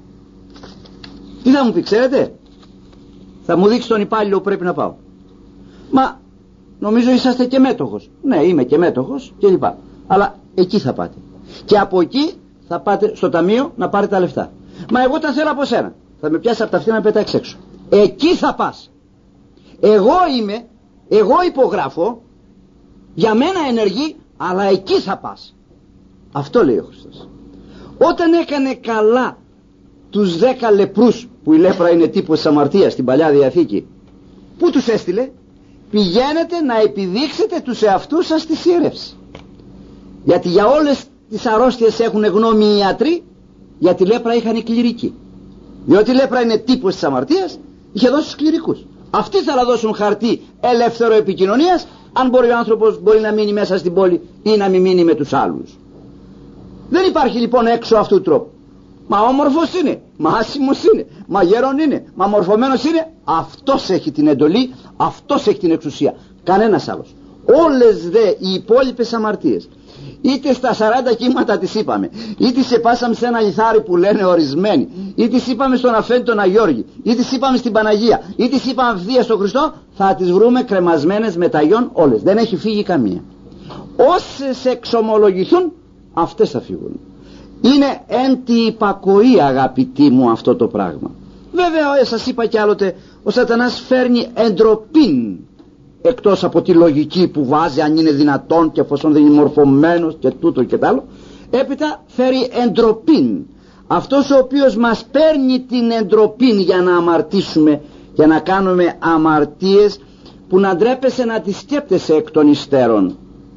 τι θα μου πει, ξέρετε? Θα μου δείξει τον υπάλληλο που πρέπει να πάω. Μα νομίζω είσαστε και μέτοχος. Ναι, είμαι και μέτοχος και λοιπά. Αλλά εκεί θα πάτε. Και από εκεί θα πάτε στο ταμείο να πάρετε τα λεφτά. Μα εγώ τα θέλω από σένα. Θα με πιάσει από τα αυτιά να πετάξει έξω. Εκεί θα πας. Εγώ είμαι, εγώ υπογράφω, για μένα ενεργεί, αλλά εκεί θα πας. Αυτό λέει ο Χριστός. Όταν έκανε καλά τους δέκα λεπρούς, που η λέπρα είναι τύπος της αμαρτίας στην Παλιά Διαθήκη, πού τους έστειλε? Πηγαίνετε να επιδείξετε τους εαυτούς σας στη σύρευση. Γιατί για όλες τις αρρώστιες έχουν γνώμη οι ιατροί, για τη λέπρα είχαν οι κληρικοί. Διότι η λέπρα είναι τύπος της αμαρτίας, είχε δώσει στους κληρικούς. Αυτοί θα δώσουν χαρτί ελεύθερο επικοινωνίας, αν μπορεί ο άνθρωπος μπορεί να μείνει μέσα στην πόλη ή να μην μείνει με τους άλλους. Δεν υπάρχει λοιπόν έξω αυτού του τρόπου. Μα όμορφος είναι, μα άσημος είναι, μα γέρον είναι, μα μορφωμένος είναι. Αυτός έχει την εντολή, αυτός έχει την εξουσία, κανένας άλλος. Όλες δε οι υπόλοιπες αμαρτίες, είτε στα σαράντα κύματα τις είπαμε, είτε σε πάσαμε σε ένα λιθάρι που λένε ορισμένοι, είτε τις είπαμε στον Αφέντη τον Αγιώργη, είτε τις είπαμε στην Παναγία, είτε τις είπαμε ευθεία στον Χριστό, θα τις βρούμε κρεμασμένες με ταγιόν όλες. Δεν έχει φύγει καμία. Όσες εξομολογηθούν, αυτές θα φύγουν. Είναι εν τη υπακοή, αγαπητοί μου, αυτό το πράγμα. Βέβαια, σας είπα κι άλλοτε, ο σατανάς φέρνει εντροπήν, εκτός από τη λογική που βάζει, αν είναι δυνατόν και εφόσον δεν είναι μορφωμένος και τούτο και τ' άλλο, έπειτα φέρει εντροπήν. Αυτός ο οποίος μας παίρνει την εντροπήν για να αμαρτήσουμε και να κάνουμε αμαρτίες που να ντρέπεσαι να τις σκέπτεσαι εκ των υστέρων.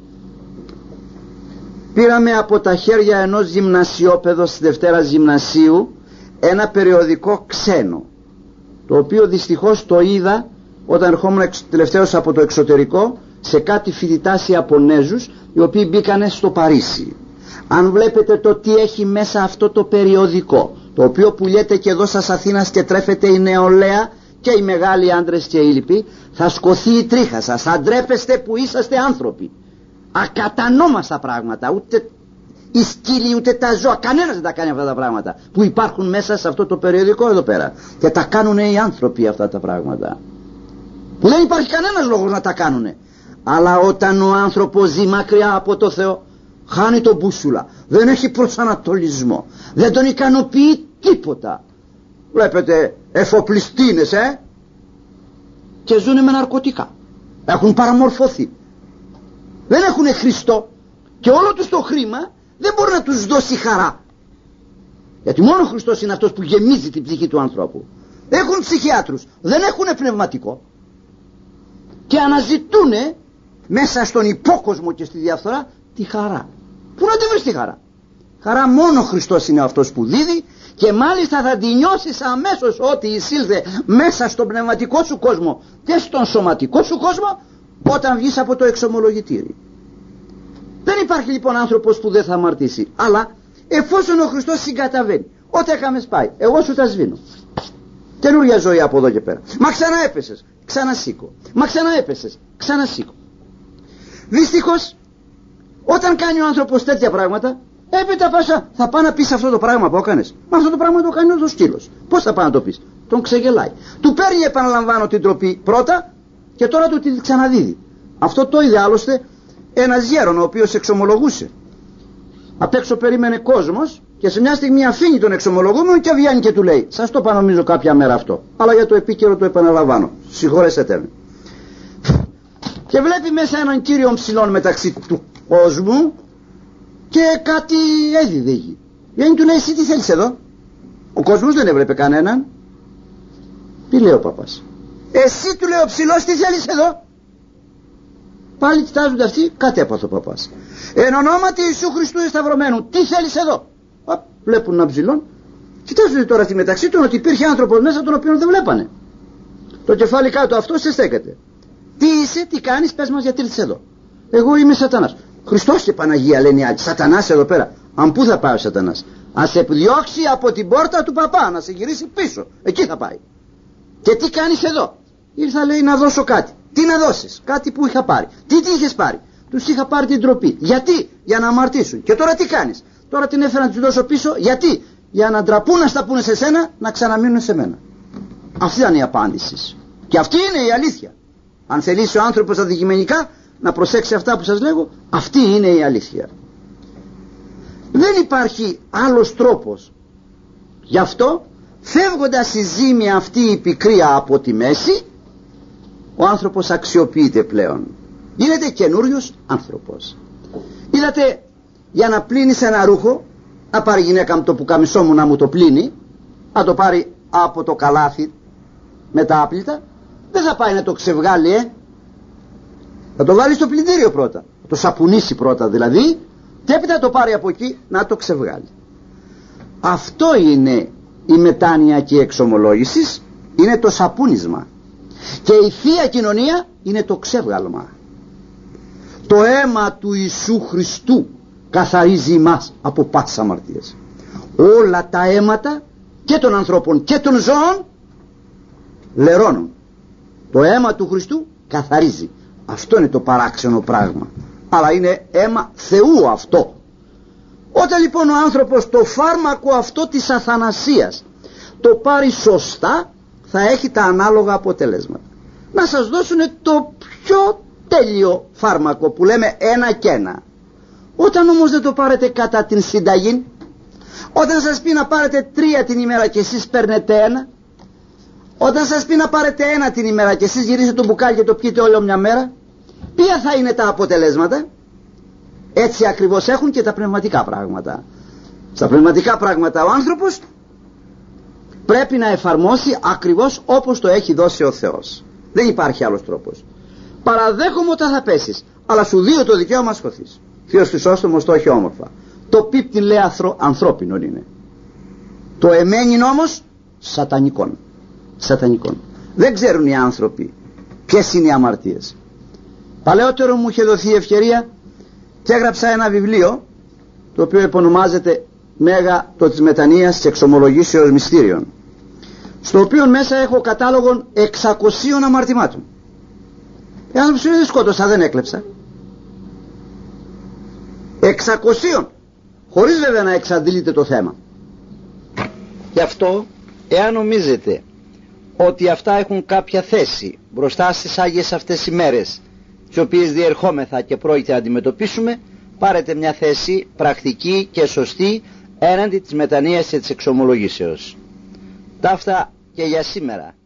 Πήραμε από τα χέρια ενός γυμνασιόπαιδου στη Δευτέρα Γυμνασίου ένα περιοδικό ξένο, το οποίο δυστυχώς το είδα όταν ερχόμουν τελευταίως από το εξωτερικό σε κάτι φοιτητάς Ιαπωνέζους, οι οποίοι μπήκανε στο Παρίσι. Αν βλέπετε το τι έχει μέσα αυτό το περιοδικό, το οποίο πουλιέται και εδώ σας Αθήνας και τρέφεται η νεολαία και οι μεγάλοι άντρες και οι λοιποί, θα σκοθεί η τρίχα σας, θα ντρέπεστε που είσαστε άνθρωποι. Ακατανόμαστα πράγματα, ούτε οι σκύλοι ούτε τα ζώα, κανένας δεν τα κάνει αυτά τα πράγματα που υπάρχουν μέσα σε αυτό το περιοδικό εδώ πέρα, και τα κάνουν οι άνθρωποι αυτά τα πράγματα που δεν υπάρχει κανένας λόγος να τα κάνουνε. Αλλά όταν ο άνθρωπος ζει μακριά από το Θεό, χάνει τον μπούσουλα, δεν έχει προσανατολισμό, δεν τον ικανοποιεί τίποτα. Βλέπετε εφοπλιστίνες ε και ζουνε με ναρκωτικά, έχουν παραμορφωθεί, δεν έχουν Χριστό, και όλο τους το χρήμα δεν μπορεί να τους δώσει χαρά, γιατί μόνο ο Χριστός είναι αυτός που γεμίζει την ψυχή του ανθρώπου. Έχουν ψυχιάτρους, δεν έχουν πνευματικό, και αναζητούνε μέσα στον υπόκοσμο και στη διαφθορά τη χαρά. Πού να τη βρεις τη χαρά? Χαρά μόνο ο Χριστός είναι αυτός που δίδει, και μάλιστα θα τη νιώσεις αμέσως ότι εισήλθε μέσα στον πνευματικό σου κόσμο και στον σωματικό σου κόσμο όταν βγεις από το εξομολογητήρι. Δεν υπάρχει λοιπόν άνθρωπος που δεν θα αμαρτήσει, αλλά εφόσον ο Χριστός συγκαταβαίνει, ό,τι έκαμε πάει, εγώ σου τα σβήνω. Καινούργια ζωή από εδώ και πέρα. Μα ξανά έπεσες, ξανασήκω. Μα ξανά έπεσες, ξανασήκω. Δυστυχώς, όταν κάνει ο άνθρωπος τέτοια πράγματα, έπειτα πάσα θα πάει να πεις αυτό το πράγμα που έκανες. Μα αυτό το πράγμα το κάνει ο σκύλος. Πώς θα πάει να το πεις? Τον ξεγελάει. Του παίρνει, επαναλαμβάνω, την τροπή πρώτα και τώρα του τη ξαναδίδει. Αυτό το είδε άλλωστε ένας γέρον ο οποίος εξομολογούσε. Απ' έξω περίμενε κόσμος και σε μια στιγμή αφήνει τον εξομολογούμενο και βγαίνει και του λέει: σας το είπα νομίζω κάποια μέρα αυτό, αλλά για το επίκαιρο το επαναλαμβάνω, συγχωρέσετε με. Και βλέπει μέσα έναν κύριο ψηλών μεταξύ του κόσμου και κάτι έδιδε γη. Βγαίνει, του λέει: εσύ τι θέλεις εδώ? Ο κόσμος δεν έβλεπε κανέναν. Τι λέει ο παπάς? Εσύ, του λέει ο ψηλός, τι θέλεις εδώ? Πάλι κοιτάζονται αυτοί, κάτι έπαθε ο παπάς. Εν ονόματι Ιησού Χριστού Σταυρωμένου, τι θέλεις εδώ? Α, βλέπουν ένα ψηλόν, Κοιτάξτε τώρα στη μεταξύ των ότι υπήρχε άνθρωπος μέσα τον οποίο δεν βλέπανε. Το κεφάλι κάτω, αυτό σε στέκεται. Τι είσαι, τι κάνεις, πες μας γιατί ήρθες εδώ. Εγώ είμαι Σατανάς. Χριστός και Παναγία λένε οι άλλοι. Σατανάς εδώ πέρα. Αν πού θα πάει ο Σατανάς? Αν σε διώξει από την πόρτα του παπά, να σε γυρίσει πίσω. Εκεί θα πάει. Και τι κάνεις εδώ? Ήρθα, λέει, να δώσω κάτι. Τι να δώσεις? Κάτι που είχα πάρει. Τι τι είχες πάρει? Τους είχα πάρει την ντροπή. Γιατί? Για να αμαρτήσουν. Και τώρα τι κάνεις? Τώρα την έφερα να τους δώσω πίσω. Γιατί? Για να ντραπούν, να στα πούνε σε σένα, να ξαναμείνουν σε μένα. Αυτή ήταν η απάντηση. Και αυτή είναι η αλήθεια. Αν θελήσει ο άνθρωπος αντικειμενικά να προσέξει αυτά που σας λέγω, αυτή είναι η αλήθεια. Δεν υπάρχει άλλος τρόπος. Γι' αυτό, φεύγοντας η ζήμη αυτή η πικρία από τη μέση, ο άνθρωπος αξιοποιείται πλέον. Γίνεται καινούριος άνθρωπος. Είδατε, για να πλύνεις ένα ρούχο, να πάρει η γυναίκα μου το πουκαμισό μου να μου το πλύνει, να το πάρει από το καλάθι με τα άπλυτα, δεν θα πάει να το ξεβγάλει, ε. Θα το βάλει στο πλυντήριο πρώτα, θα το σαπουνίσει πρώτα δηλαδή, και έπειτα το πάρει από εκεί να το ξεβγάλει. Αυτό είναι η μετάνοια και η εξομολόγηση, είναι το σαπούνισμα. Και η Θεία Κοινωνία είναι το ξέβγαλμα. Το αίμα του Ιησού Χριστού καθαρίζει μας από πάσης αμαρτίας. Όλα τα αίματα και των ανθρώπων και των ζώων λερώνουν. Το αίμα του Χριστού καθαρίζει. Αυτό είναι το παράξενο πράγμα. Αλλά είναι αίμα Θεού αυτό. Όταν λοιπόν ο άνθρωπος το φάρμακο αυτό της αθανασίας το πάρει σωστά, θα έχει τα ανάλογα αποτελέσματα. Να σας δώσουν το πιο τέλειο φάρμακο που λέμε ένα και ένα. Όταν όμως δεν το πάρετε κατά την συνταγή, όταν σας πει να πάρετε τρία την ημέρα και εσείς παίρνετε ένα, όταν σας πει να πάρετε ένα την ημέρα και εσείς γυρίσετε το μπουκάλι και το πιείτε όλο μια μέρα, ποια θα είναι τα αποτελέσματα? Έτσι ακριβώς έχουν και τα πνευματικά πράγματα. Στα πνευματικά πράγματα ο άνθρωπος πρέπει να εφαρμόσει ακριβώς όπως το έχει δώσει ο Θεός. Δεν υπάρχει άλλος τρόπος. Παραδέχομαι ότι θα πέσεις, αλλά σου δίνω το δικαίωμα να σκοθείς. Θείος Χρυσόστομος το έχει όμορφα. Το πίπτη λέει ανθρώπινο είναι. Το εμένιν όμως σατανικών. Σατανικών. Δεν ξέρουν οι άνθρωποι ποιες είναι οι αμαρτίες. Παλαιότερο μου είχε δοθεί η ευκαιρία και έγραψα ένα βιβλίο το οποίο επωνομάζεται Μέγα το της μετανοίας και εξομολογήσεως μυστήριων, στο οποίο μέσα έχω κατάλογον εξακοσίων αμαρτημάτων. Οι άνθρωποι σου δεν σκότωσα, δεν έκλεψα. εξακοσίων, χωρίς βέβαια να εξαντλείτε το θέμα. Γι' αυτό, εάν νομίζετε ότι αυτά έχουν κάποια θέση μπροστά στις Άγιες αυτές οι μέρες, τις οποίες διερχόμεθα και πρόκειται να αντιμετωπίσουμε, πάρετε μια θέση πρακτική και σωστή έναντι της μετανοίας και της εξομολογήσεως. Ταύτα και για σήμερα.